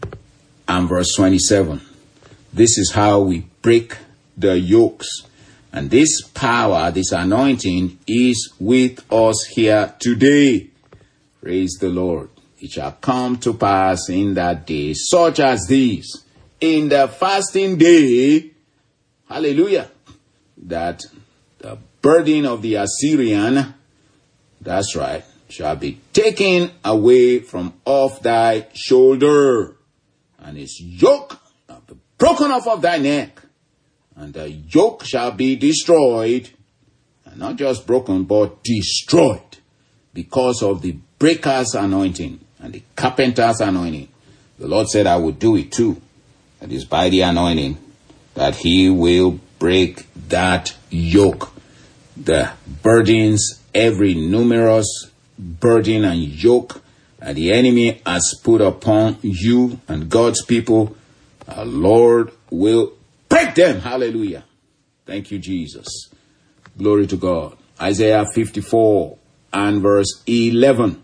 and verse 27. This is how we break the yokes. And this power, this anointing is with us here today. Praise the Lord. It shall come to pass in that day, such as this, in the fasting day, hallelujah, that the burden of the Assyrian, that's right, shall be taken away from off thy shoulder, and his yoke shall be broken off of thy neck, and the yoke shall be destroyed, and not just broken, but destroyed, because of the breaker's anointing and the carpenter's anointing. The Lord said, I will do it too. That is by the anointing that he will break that yoke. The burdens, every numerous burden and yoke that the enemy has put upon you and God's people, our Lord will break them. Hallelujah. Thank you, Jesus. Glory to God. Isaiah 54 and verse 11.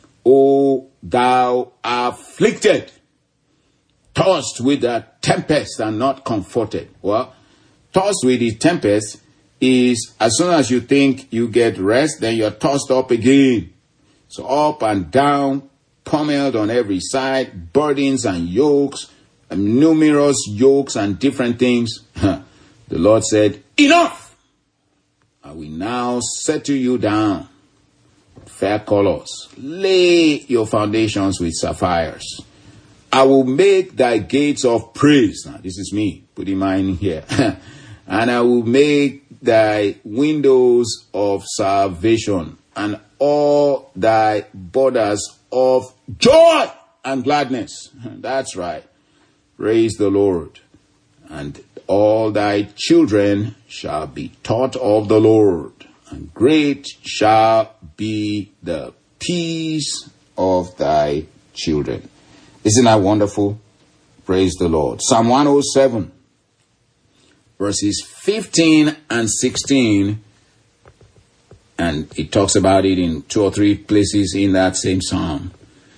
O thou afflicted, tossed with the tempest and not comforted. Well, tossed with the tempest is as soon as you think you get rest, then you're tossed up again. So up and down, pummeled on every side, burdens and yokes, and numerous yokes and different things. The Lord said, enough! I will now settle you down. Fair colors. Lay your foundations with sapphires. I will make thy gates of praise. Now, this is me putting mine here. And I will make thy windows of salvation and all thy borders of joy and gladness. That's right. Praise the Lord. And all thy children shall be taught of the Lord. And great shall be the peace of thy children. Isn't that wonderful? Praise the Lord. Psalm 107, verses 15 and 16. And it talks about it in 2 or 3 places in that same psalm.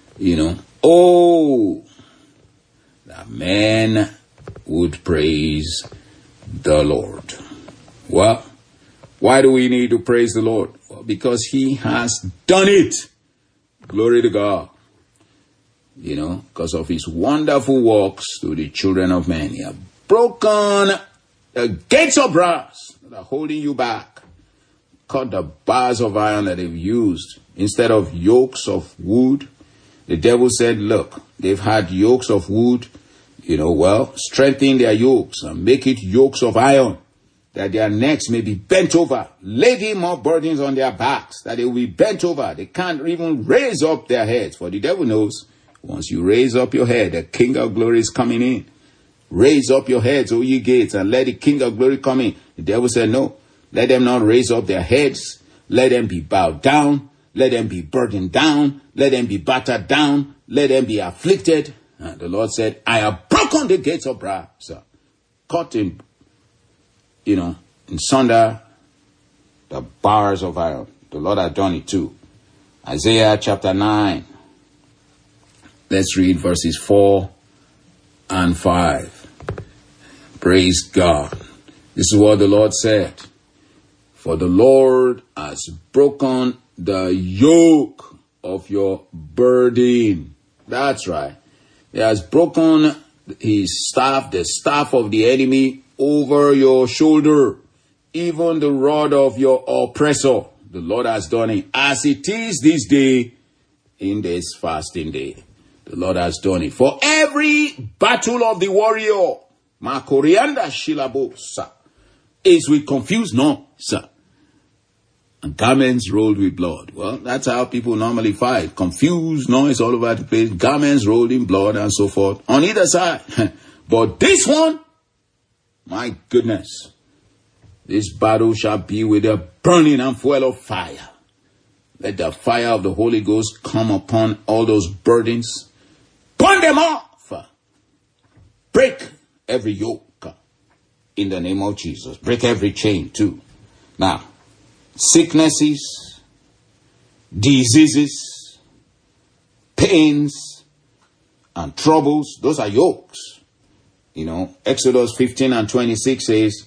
Oh, that men would praise the Lord. Well, why do we need to praise the Lord? Well, because he has done it. Glory to God. Because of his wonderful works to the children of men. He has broken the gates of brass that are holding you back. Cut the bars of iron that they've used. Instead of yokes of wood, The devil said, look, they've had yokes of wood, strengthen their yokes and make it yokes of iron, that their necks may be bent over. Lay more burdens on their backs, that they will be bent over. They can't even raise up their heads. For the devil knows, once you raise up your head, the King of Glory is coming in. Raise up your heads, O ye gates, and let the King of Glory come in. The devil said, no, let them not raise up their heads. Let them be bowed down. Let them be burdened down. Let them be battered down. Let them be afflicted. And the Lord said, I have broken the gates of brass, cut in sunder the bars of iron. The Lord has done it too. Isaiah chapter 9. Let's read verses 4 and 5. Praise God. This is what the Lord said. For the Lord has broken the yoke of your burden. That's right. He has broken his staff, the staff of the enemy, over your shoulder, even the rod of your oppressor. The Lord has done it as it is this day in this fasting day. The Lord has done it. For every battle of the warrior, Makorianda Shilabo, sir, is with confused no, sir, and garments rolled with blood. Well, that's how people normally fight. Confused noise all over the place, garments rolled in blood and so forth on either side. But this one, my goodness, this battle shall be with a burning and fuel of fire. Let the fire of the Holy Ghost come upon all those burdens. Burn them off. Break every yoke in the name of Jesus. Break every chain too. Now, sicknesses, diseases, pains, and troubles, those are yokes. Exodus 15 and 26 says,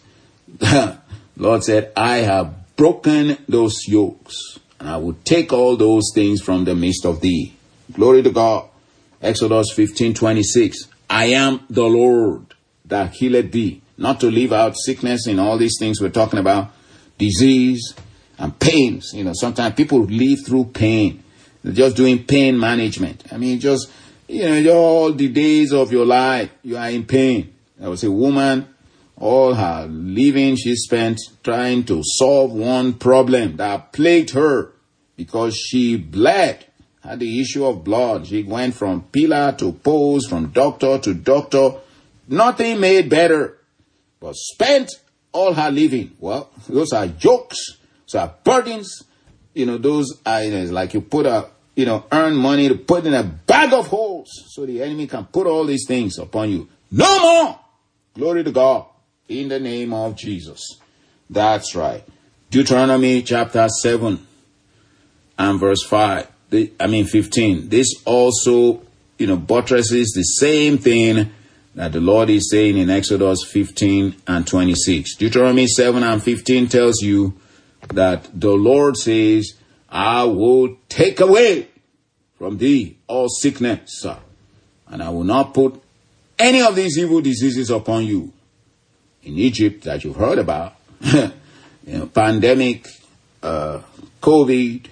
Lord said, I have broken those yokes, and I will take all those things from the midst of thee. Glory to God. Exodus 15:26. I am the Lord that healeth thee. Not to leave out sickness and all these things we're talking about. Disease and pains. Sometimes people live through pain. They're just doing pain management. I mean, all the days of your life, you are in pain. There was a woman, all her living she spent trying to solve one problem that plagued her because she bled, had the issue of blood. She went from pillar to post, from doctor to doctor. Nothing made better, but spent all her living. Well, those are yokes, those are burdens. Those are, it's like you put earn money to put in a bag of holes so the enemy can put all these things upon you. No more! Glory to God. In the name of Jesus. That's right. Deuteronomy chapter 7 and verse 15. This also, buttresses the same thing that the Lord is saying in Exodus 15 and 26. Deuteronomy 7 and 15 tells you that the Lord says, I will take away from thee all sickness, and I will not put any of these evil diseases upon you. In Egypt that you've heard about, pandemic, COVID,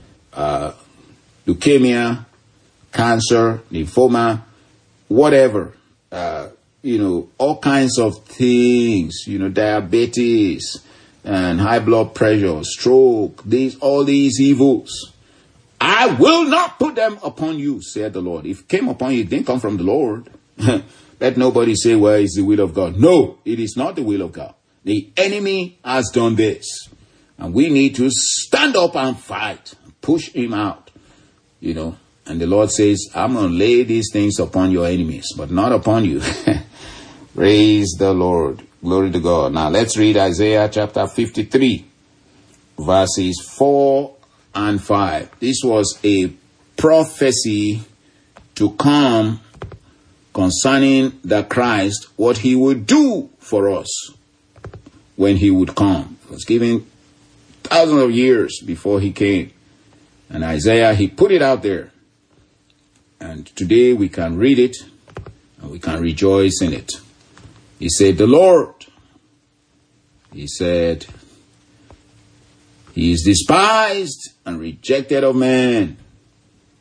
leukemia, cancer, lymphoma, whatever, all kinds of things, diabetes and high blood pressure, stroke, all these evils. I will not put them upon you, said the Lord. If it came upon you, it didn't come from the Lord. Let nobody say, well, it's the will of God. No, it is not the will of God. The enemy has done this. And we need to stand up and fight, push him out, And the Lord says, I'm going to lay these things upon your enemies, but not upon you. Praise the Lord. Glory to God. Now let's read Isaiah chapter 53, verses 4 and 5. This was a prophecy to come concerning the Christ, what he would do for us when he would come. It was given thousands of years before he came. And Isaiah, he put it out there. And today we can read it and we can rejoice in it. He said, the Lord, he said, he is despised and rejected of men,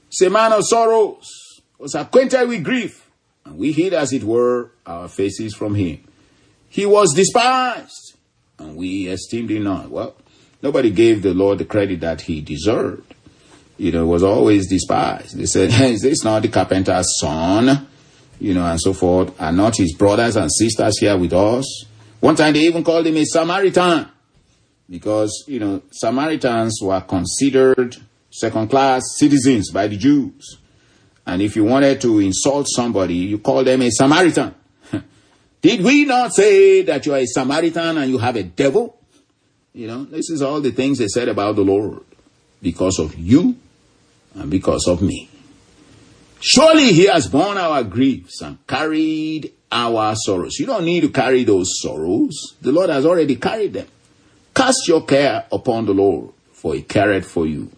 He's a man of sorrows, was acquainted with grief, and we hid, as it were, our faces from him. He was despised, and we esteemed him not. Well, nobody gave the Lord the credit that he deserved. He was always despised. They said, is this not the carpenter's son? And so forth. Are not his brothers and sisters here with us? One time they even called him a Samaritan. Because, Samaritans were considered second-class citizens by the Jews. And if you wanted to insult somebody, you call them a Samaritan. Did we not say that you are a Samaritan and you have a devil? This is all the things they said about the Lord. Because of you and because of me. Surely he has borne our griefs and carried our sorrows. You don't need to carry those sorrows. The Lord has already carried them. Cast your care upon the Lord, for he careth for you.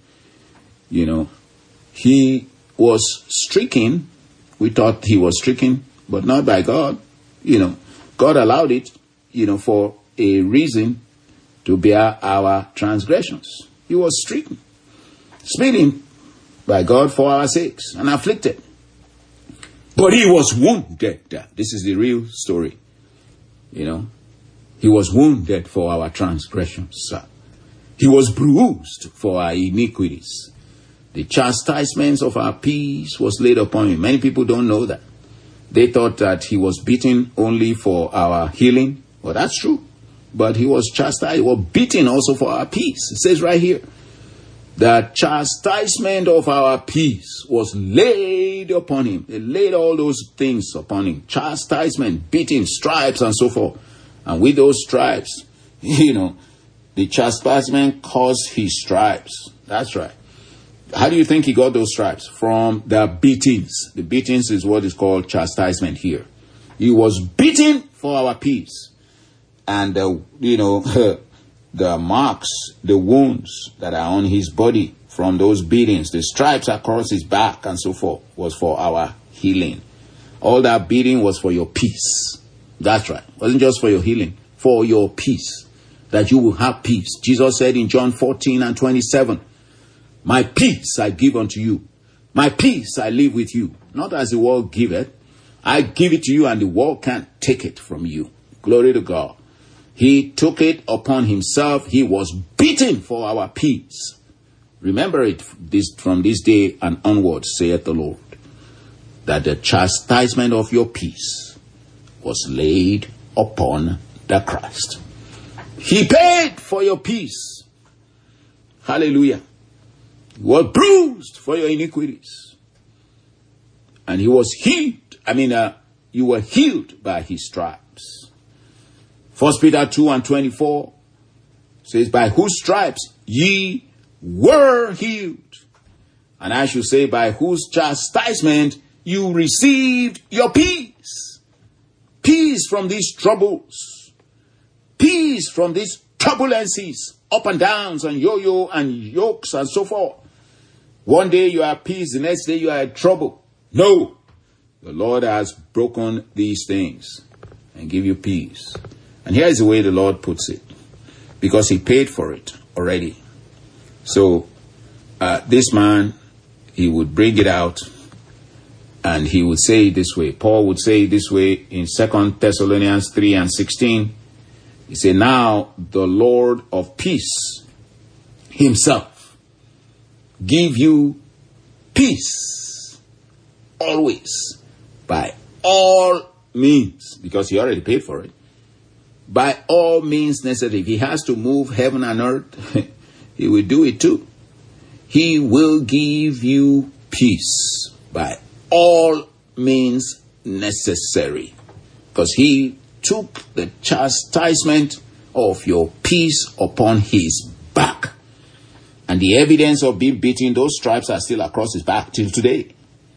He was stricken. We thought he was stricken, but not by God. God allowed it, for a reason, to bear our transgressions. He was stricken, smitten by God for our sakes, and afflicted. But he was wounded. This is the real story. He was wounded for our transgressions. He was bruised for our iniquities. The chastisement of our peace was laid upon him. Many people don't know that. They thought that he was beaten only for our healing. Well, that's true. But he was chastised. He was beaten also for our peace. It says right here, the chastisement of our peace was laid upon him. They laid all those things upon him. Chastisement, beating, stripes, and so forth. And with those stripes, the chastisement caused his stripes. That's right. How do you think he got those stripes? From the beatings. The beatings is what is called chastisement here. He was beaten for our peace. And, the marks, the wounds that are on his body from those beatings, the stripes across his back and so forth, was for our healing. All that beating was for your peace. That's right. It wasn't just for your healing, for your peace, that you will have peace. Jesus said in John 14:27, my peace I give unto you. My peace I leave with you. Not as the world giveth. I give it to you, and the world can't take it from you. Glory to God. He took it upon himself. He was beaten for our peace. Remember it from this day and onward, saith the Lord, that the chastisement of your peace was laid upon the Christ. He paid for your peace. Hallelujah. He was bruised for your iniquities. And he was healed. You were healed by his stripes. 1 Peter 2:24 says, by whose stripes ye were healed. And I should say, by whose chastisement you received your peace. Peace from these troubles. Peace from these turbulences, up and downs and yo-yo and yokes and so forth. One day you are at peace, the next day you are in trouble. No. The Lord has broken these things and give you peace. And here is the way the Lord puts it. Because he paid for it already. So, this man, he would bring it out and he would say it this way. Paul would say it this way in 2 Thessalonians 3:16. He said, now the Lord of peace himself give you peace always by all means, because he already paid for it. By all means necessary. If he has to move heaven and earth, he will do it too. He will give you peace by all means necessary. Because he took the chastisement of your peace upon his back. And the evidence of being beaten, those stripes are still across his back till today.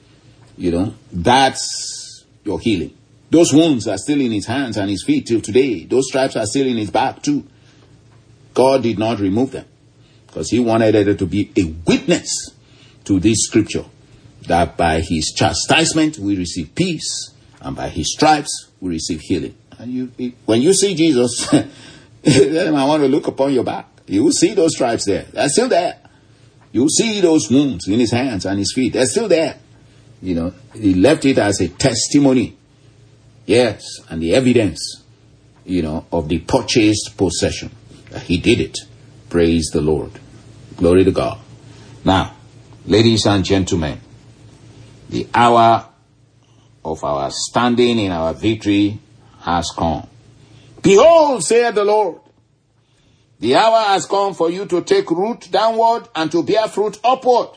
That's your healing. Those wounds are still in his hands and his feet till today. Those stripes are still in his back too. God did not remove them because he wanted it to be a witness to this scripture that by his chastisement we receive peace and by his stripes we receive healing. And when you see Jesus, then I want to look upon your back. You will see those stripes there. They're still there. you'll see those wounds in his hands and his feet. They're still there. He left it as a testimony. Yes, and the evidence, of the purchased possession. He did it. Praise the Lord. Glory to God. Now, ladies and gentlemen, the hour of our standing in our victory has come. Behold, saith the Lord, the hour has come for you to take root downward and to bear fruit upward.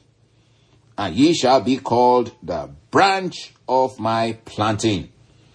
And ye shall be called the branch of my planting,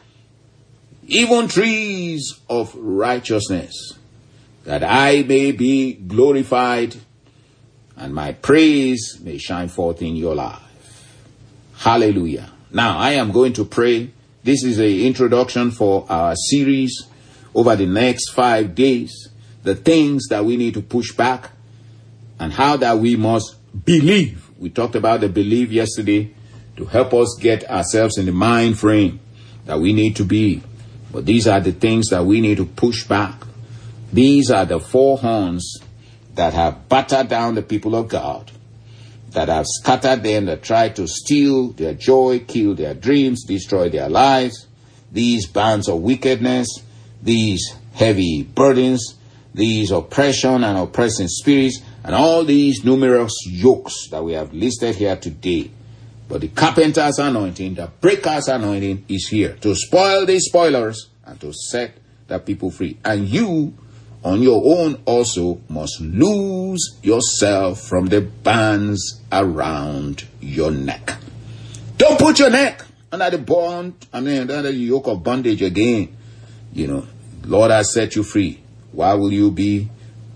even trees of righteousness, that I may be glorified and my praise may shine forth in your life. Hallelujah. Now, I am going to pray. This is an introduction for our series over the next 5 days. The things that we need to push back and how that we must believe. We talked about the belief yesterday to help us get ourselves in the mind frame that we need to be. But these are the things that we need to push back. These are the 4 horns that have battered down the people of God, that have scattered them, that try to steal their joy, kill their dreams, destroy their lives. These bands of wickedness, these heavy burdens, these oppression and oppressing spirits, and all these numerous yokes that we have listed here today. But the carpenter's anointing, the breaker's anointing is here to spoil these spoilers and to set the people free. And you, on your own, also must lose yourself from the bands around your neck. Don't put your neck under the yoke of bondage again. Lord has set you free. Why will you be,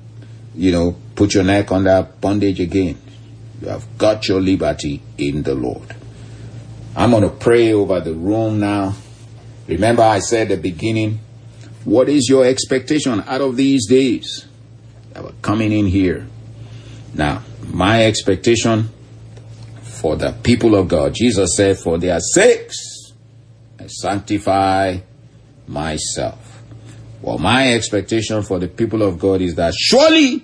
put your neck under bondage again? You have got your liberty in the Lord. I'm going to pray over the room now. Remember, I said at the beginning, what is your expectation out of these days that we're coming in here? Now, my expectation for the people of God, Jesus said, for their sakes, I sanctify myself. Well, my expectation for the people of God is that surely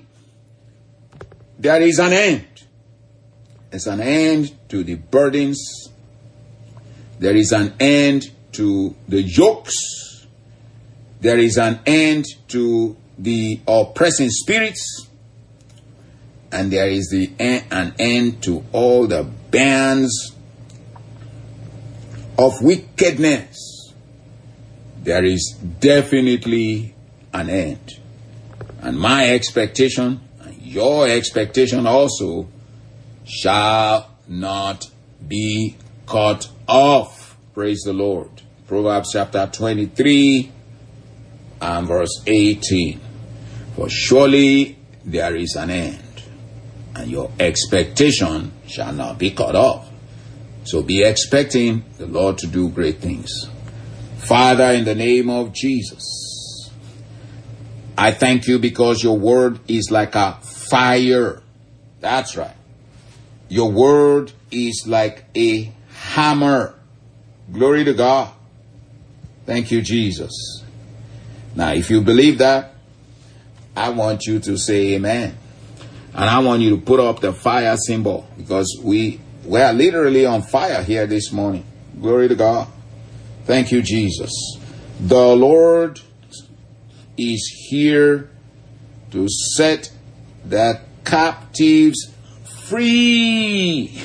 there is an end. There's an end to the burdens. There is an end to the yokes. There is an end to the oppressing spirits. And there is an end to all the bands of wickedness. There is definitely an end. And my expectation, and your expectation also, shall not be cut off. Praise the Lord. Proverbs chapter 23 and verse 18. For surely there is an end, and your expectation shall not be cut off. So be expecting the Lord to do great things. Father, in the name of Jesus, I thank you because your word is like a fire. That's right. Your word is like a hammer. Glory to God. Thank you, Jesus. Now, if you believe that, I want you to say amen. And I want you to put up the fire symbol, because we are literally on fire here this morning. Glory to God. Thank you, Jesus. The Lord is here to set the captives free.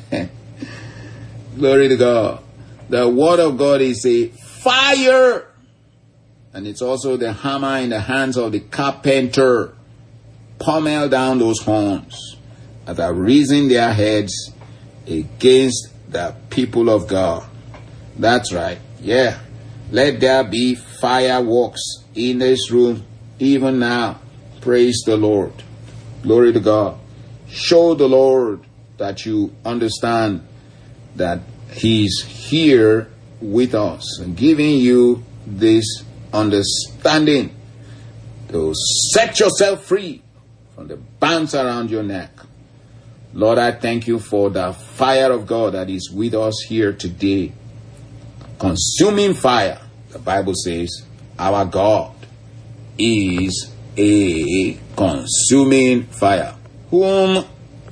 Glory to God. The word of God is a fire. And it's also the hammer in the hands of the carpenter. Pummel down those horns that are raising their heads against the people of God. That's right. Yeah. Let there be fireworks in this room even now. Praise the Lord. Glory to God. Show the Lord that you understand that He's here with us and giving you this understanding to set yourself free from the bands around your neck. Lord, I thank you for the fire of God that is with us here today. Consuming fire. The Bible says our God is a consuming fire, whom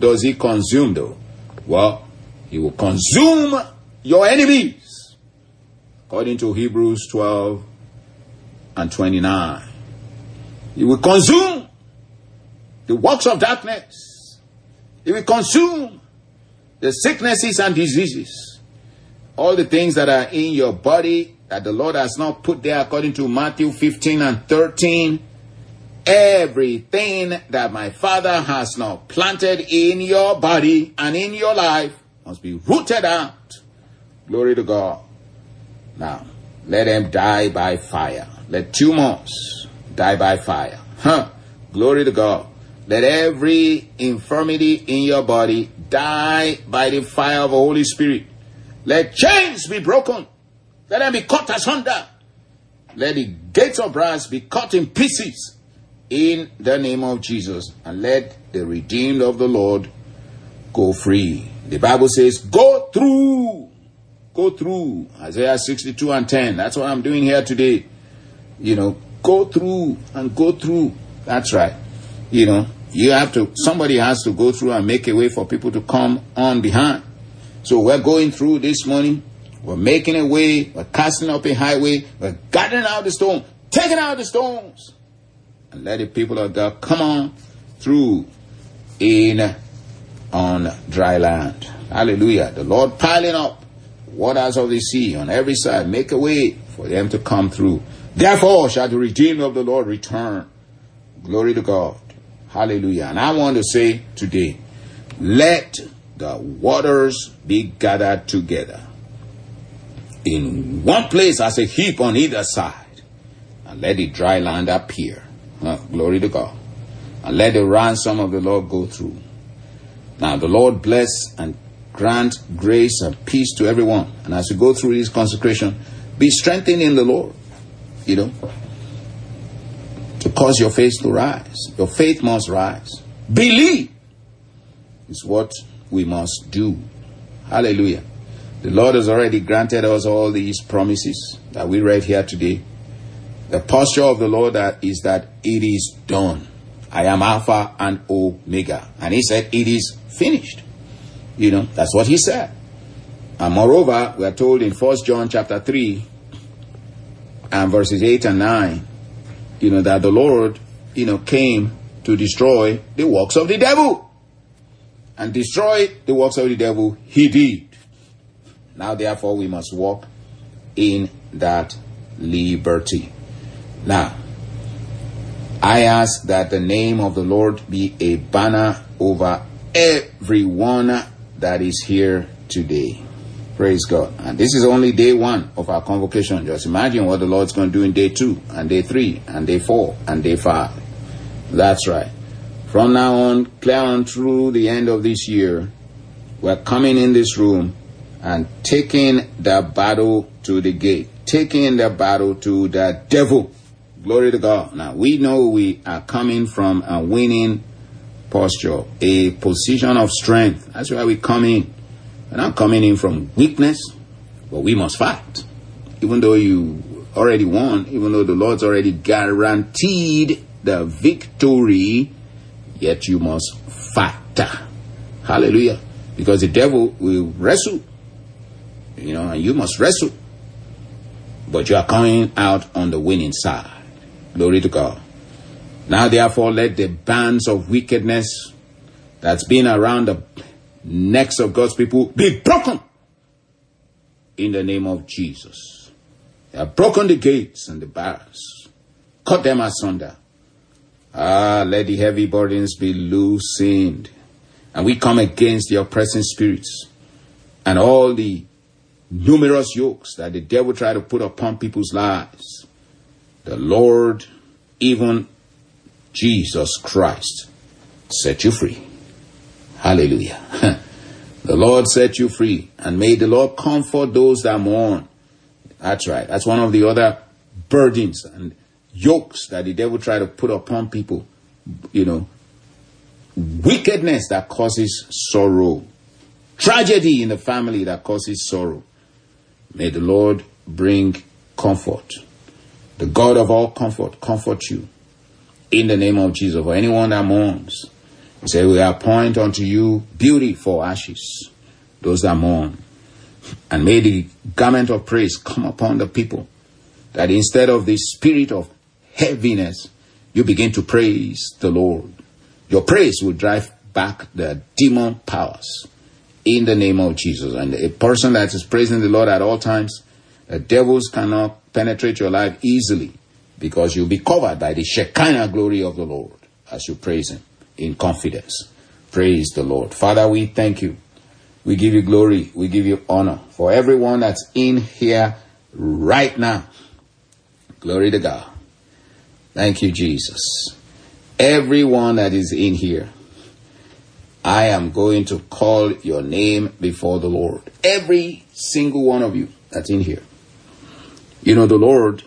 does he consume though? Well, he will consume your enemies. According to Hebrews 12 and 29. He will consume the works of darkness. He will consume the sicknesses and diseases. All the things that are in your body that the Lord has not put there according to Matthew 15 and 13. Everything that my Father has not planted in your body and in your life must be rooted out. Glory to God. Now, let them die by fire. Let tumors die by fire. Glory to God. Let every infirmity in your body die by the fire of the Holy Spirit. Let chains be broken. Let them be cut asunder. Let the gates of brass be cut in pieces in the name of Jesus. And let the redeemed of the Lord go free. The Bible says, go through. Go through. Isaiah 62 and 10. That's what I'm doing here today. Go through and go through. That's right. Somebody has to go through and make a way for people to come on behind. So we're going through this morning. We're making a way. We're casting up a highway. We're gathering out the stone, taking out the stones. And let the people of God come on through on dry land. Hallelujah. The Lord piling up waters of the sea on every side. Make a way for them to come through. Therefore shall the redeemed of the Lord return. Glory to God. Hallelujah. And I want to say today, let the waters be gathered together in one place as a heap on either side, and let the dry land appear. Glory to God. And let the ransom of the Lord go through. Now the Lord bless and grant grace and peace to everyone. And as you go through this consecration, be strengthened in the Lord. To cause your faith to rise. Your faith must rise. Believe is what we must do. Hallelujah. The Lord has already granted us all these promises that we read here today. The posture of the Lord is that it is done. I am Alpha and Omega. And he said it is finished. That's what he said. And moreover, we are told in 1 John chapter 3 and verses 8 and 9, that the Lord, came to destroy the works of the devil. And destroy the works of the devil, he did. Now, therefore, we must walk in that liberty. Now, I ask that the name of the Lord be a banner over everyone that is here today. Praise God. And this is only day 1 of our convocation. Just imagine what the Lord's going to do in day 2 and day 3 and day 4 and day 5. That's right. From now on, clear on through the end of this year, we're coming in this room and taking the battle to the gate. Taking the battle to the devil. Glory to God. Now, we know we are coming from a winning posture, a position of strength. That's why we come in. We're not coming in from weakness, but we must fight. Even though you already won, even though the Lord's already guaranteed the victory, yet you must fight. Hallelujah. Because the devil will wrestle, and you must wrestle. But you are coming out on the winning side. Glory to God. Now, therefore, let the bands of wickedness that's been around the necks of God's people be broken in the name of Jesus. They have broken the gates and the bars. Cut them asunder. Let the heavy burdens be loosened. And we come against the oppressing spirits and all the numerous yokes that the devil tried to put upon people's lives. The Lord, even Jesus Christ, set you free. Hallelujah. The Lord set you free, and may the Lord comfort those that mourn. That's right. That's one of the other burdens and yokes that the devil tried to put upon people. Wickedness that causes sorrow. Tragedy in the family that causes sorrow. May the Lord bring comfort. The God of all comfort, comfort you. In the name of Jesus. For anyone that mourns, He said, we appoint unto you beauty for ashes, those that mourn. And may the garment of praise come upon the people, that instead of the spirit of heaviness, you begin to praise the Lord. Your praise will drive back the demon powers in the name of Jesus. And a person that is praising the Lord at all times, the devils cannot penetrate your life easily, because you'll be covered by the Shekinah glory of the Lord as you praise him in confidence. Praise the Lord. Father, we thank you. We give you glory. We give you honor for everyone that's in here right now. Glory to God. Thank you, Jesus. Everyone that is in here, I am going to call your name before the Lord. Every single one of you that's in here. You know, the Lord,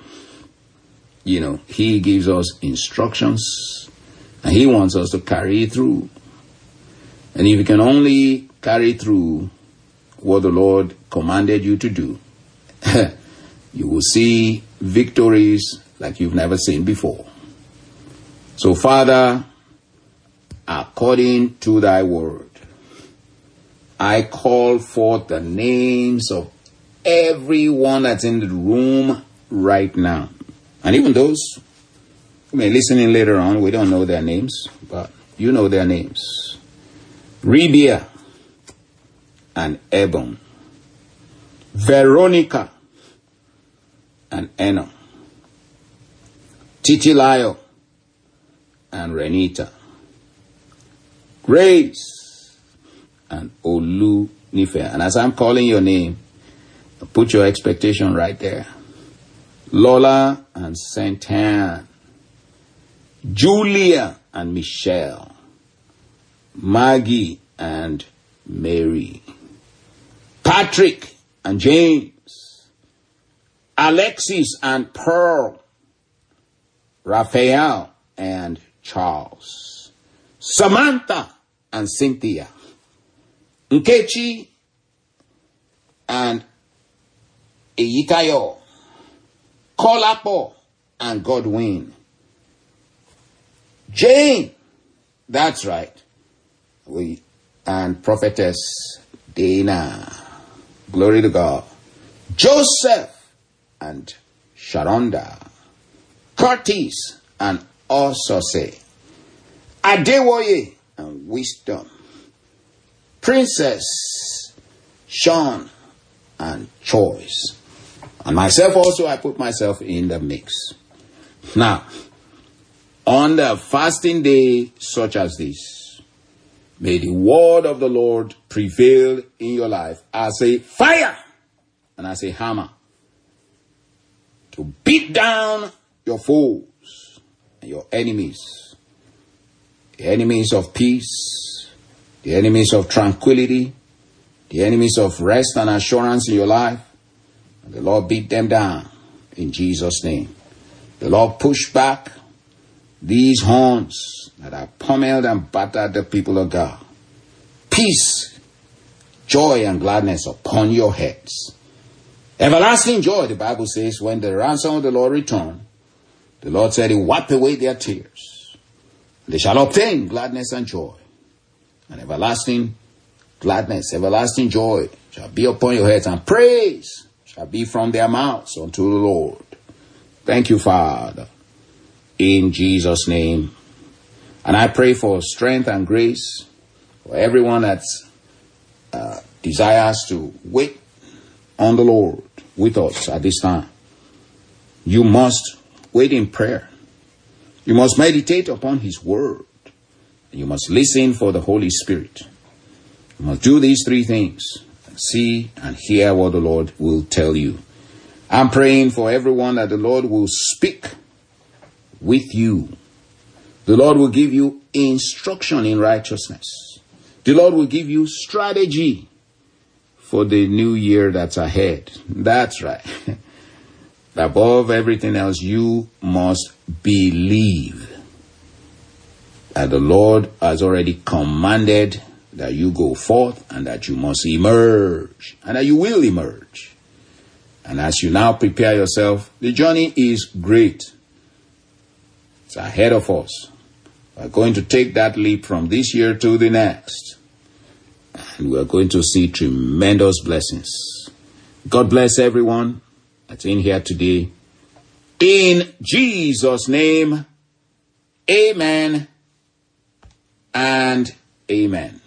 he gives us instructions, and he wants us to carry it through. And if you can only carry through what the Lord commanded you to do, you will see victories like you've never seen before. So, Father, according to thy word, I call forth the names of everyone that's in the room right now. And even those who may listen in later on, we don't know their names, but you know their names. Rebia and Ebon, Veronica and Eno, Titilayo and Renita, Grace and Olu Nife. And as I'm calling your name, put your expectation right there. Lola and Saint-Anne, Julia and Michelle, Maggie and Mary, Patrick and James, Alexis and Pearl, Raphael and Charles, Samantha and Cynthia, Nkechi and Iyikayo, Kolapo and Godwin, Jane, that's right, and Prophetess Dana, glory to God, Joseph and Sharonda, Curtis and Osose, Adewoye and Wisdom, Princess Sean and Choice. And myself also, I put myself in the mix. Now, on the fasting day such as this, may the word of the Lord prevail in your life as a fire and as a hammer to beat down your foes and your enemies, the enemies of peace, the enemies of tranquility, the enemies of rest and assurance in your life. And the Lord beat them down in Jesus' name. The Lord pushed back these horns that have pummeled and battered the people of God. Peace, joy, and gladness upon your heads. Everlasting joy, the Bible says, when the ransom of the Lord returned, the Lord said, he wipe away their tears. They shall obtain gladness and joy. And everlasting gladness, everlasting joy shall be upon your heads, and praise shall be from their mouths unto the Lord. Thank you, Father, in Jesus' name. And I pray for strength and grace for everyone that desires to wait on the Lord with us at this time. You must wait in prayer. You must meditate upon his word. You must listen for the Holy Spirit. You must do these three things. See and hear what the Lord will tell you. I'm praying for everyone that the Lord will speak with you. The Lord will give you instruction in righteousness. The Lord will give you strategy for the new year that's ahead. That's right. Above everything else, you must believe that the Lord has already commanded that you go forth and that you must emerge and that you will emerge. And as you now prepare yourself, the journey is great. It's ahead of us. We're going to take that leap from this year to the next. And we're going to see tremendous blessings. God bless everyone that's in here today. In Jesus' name, amen and amen.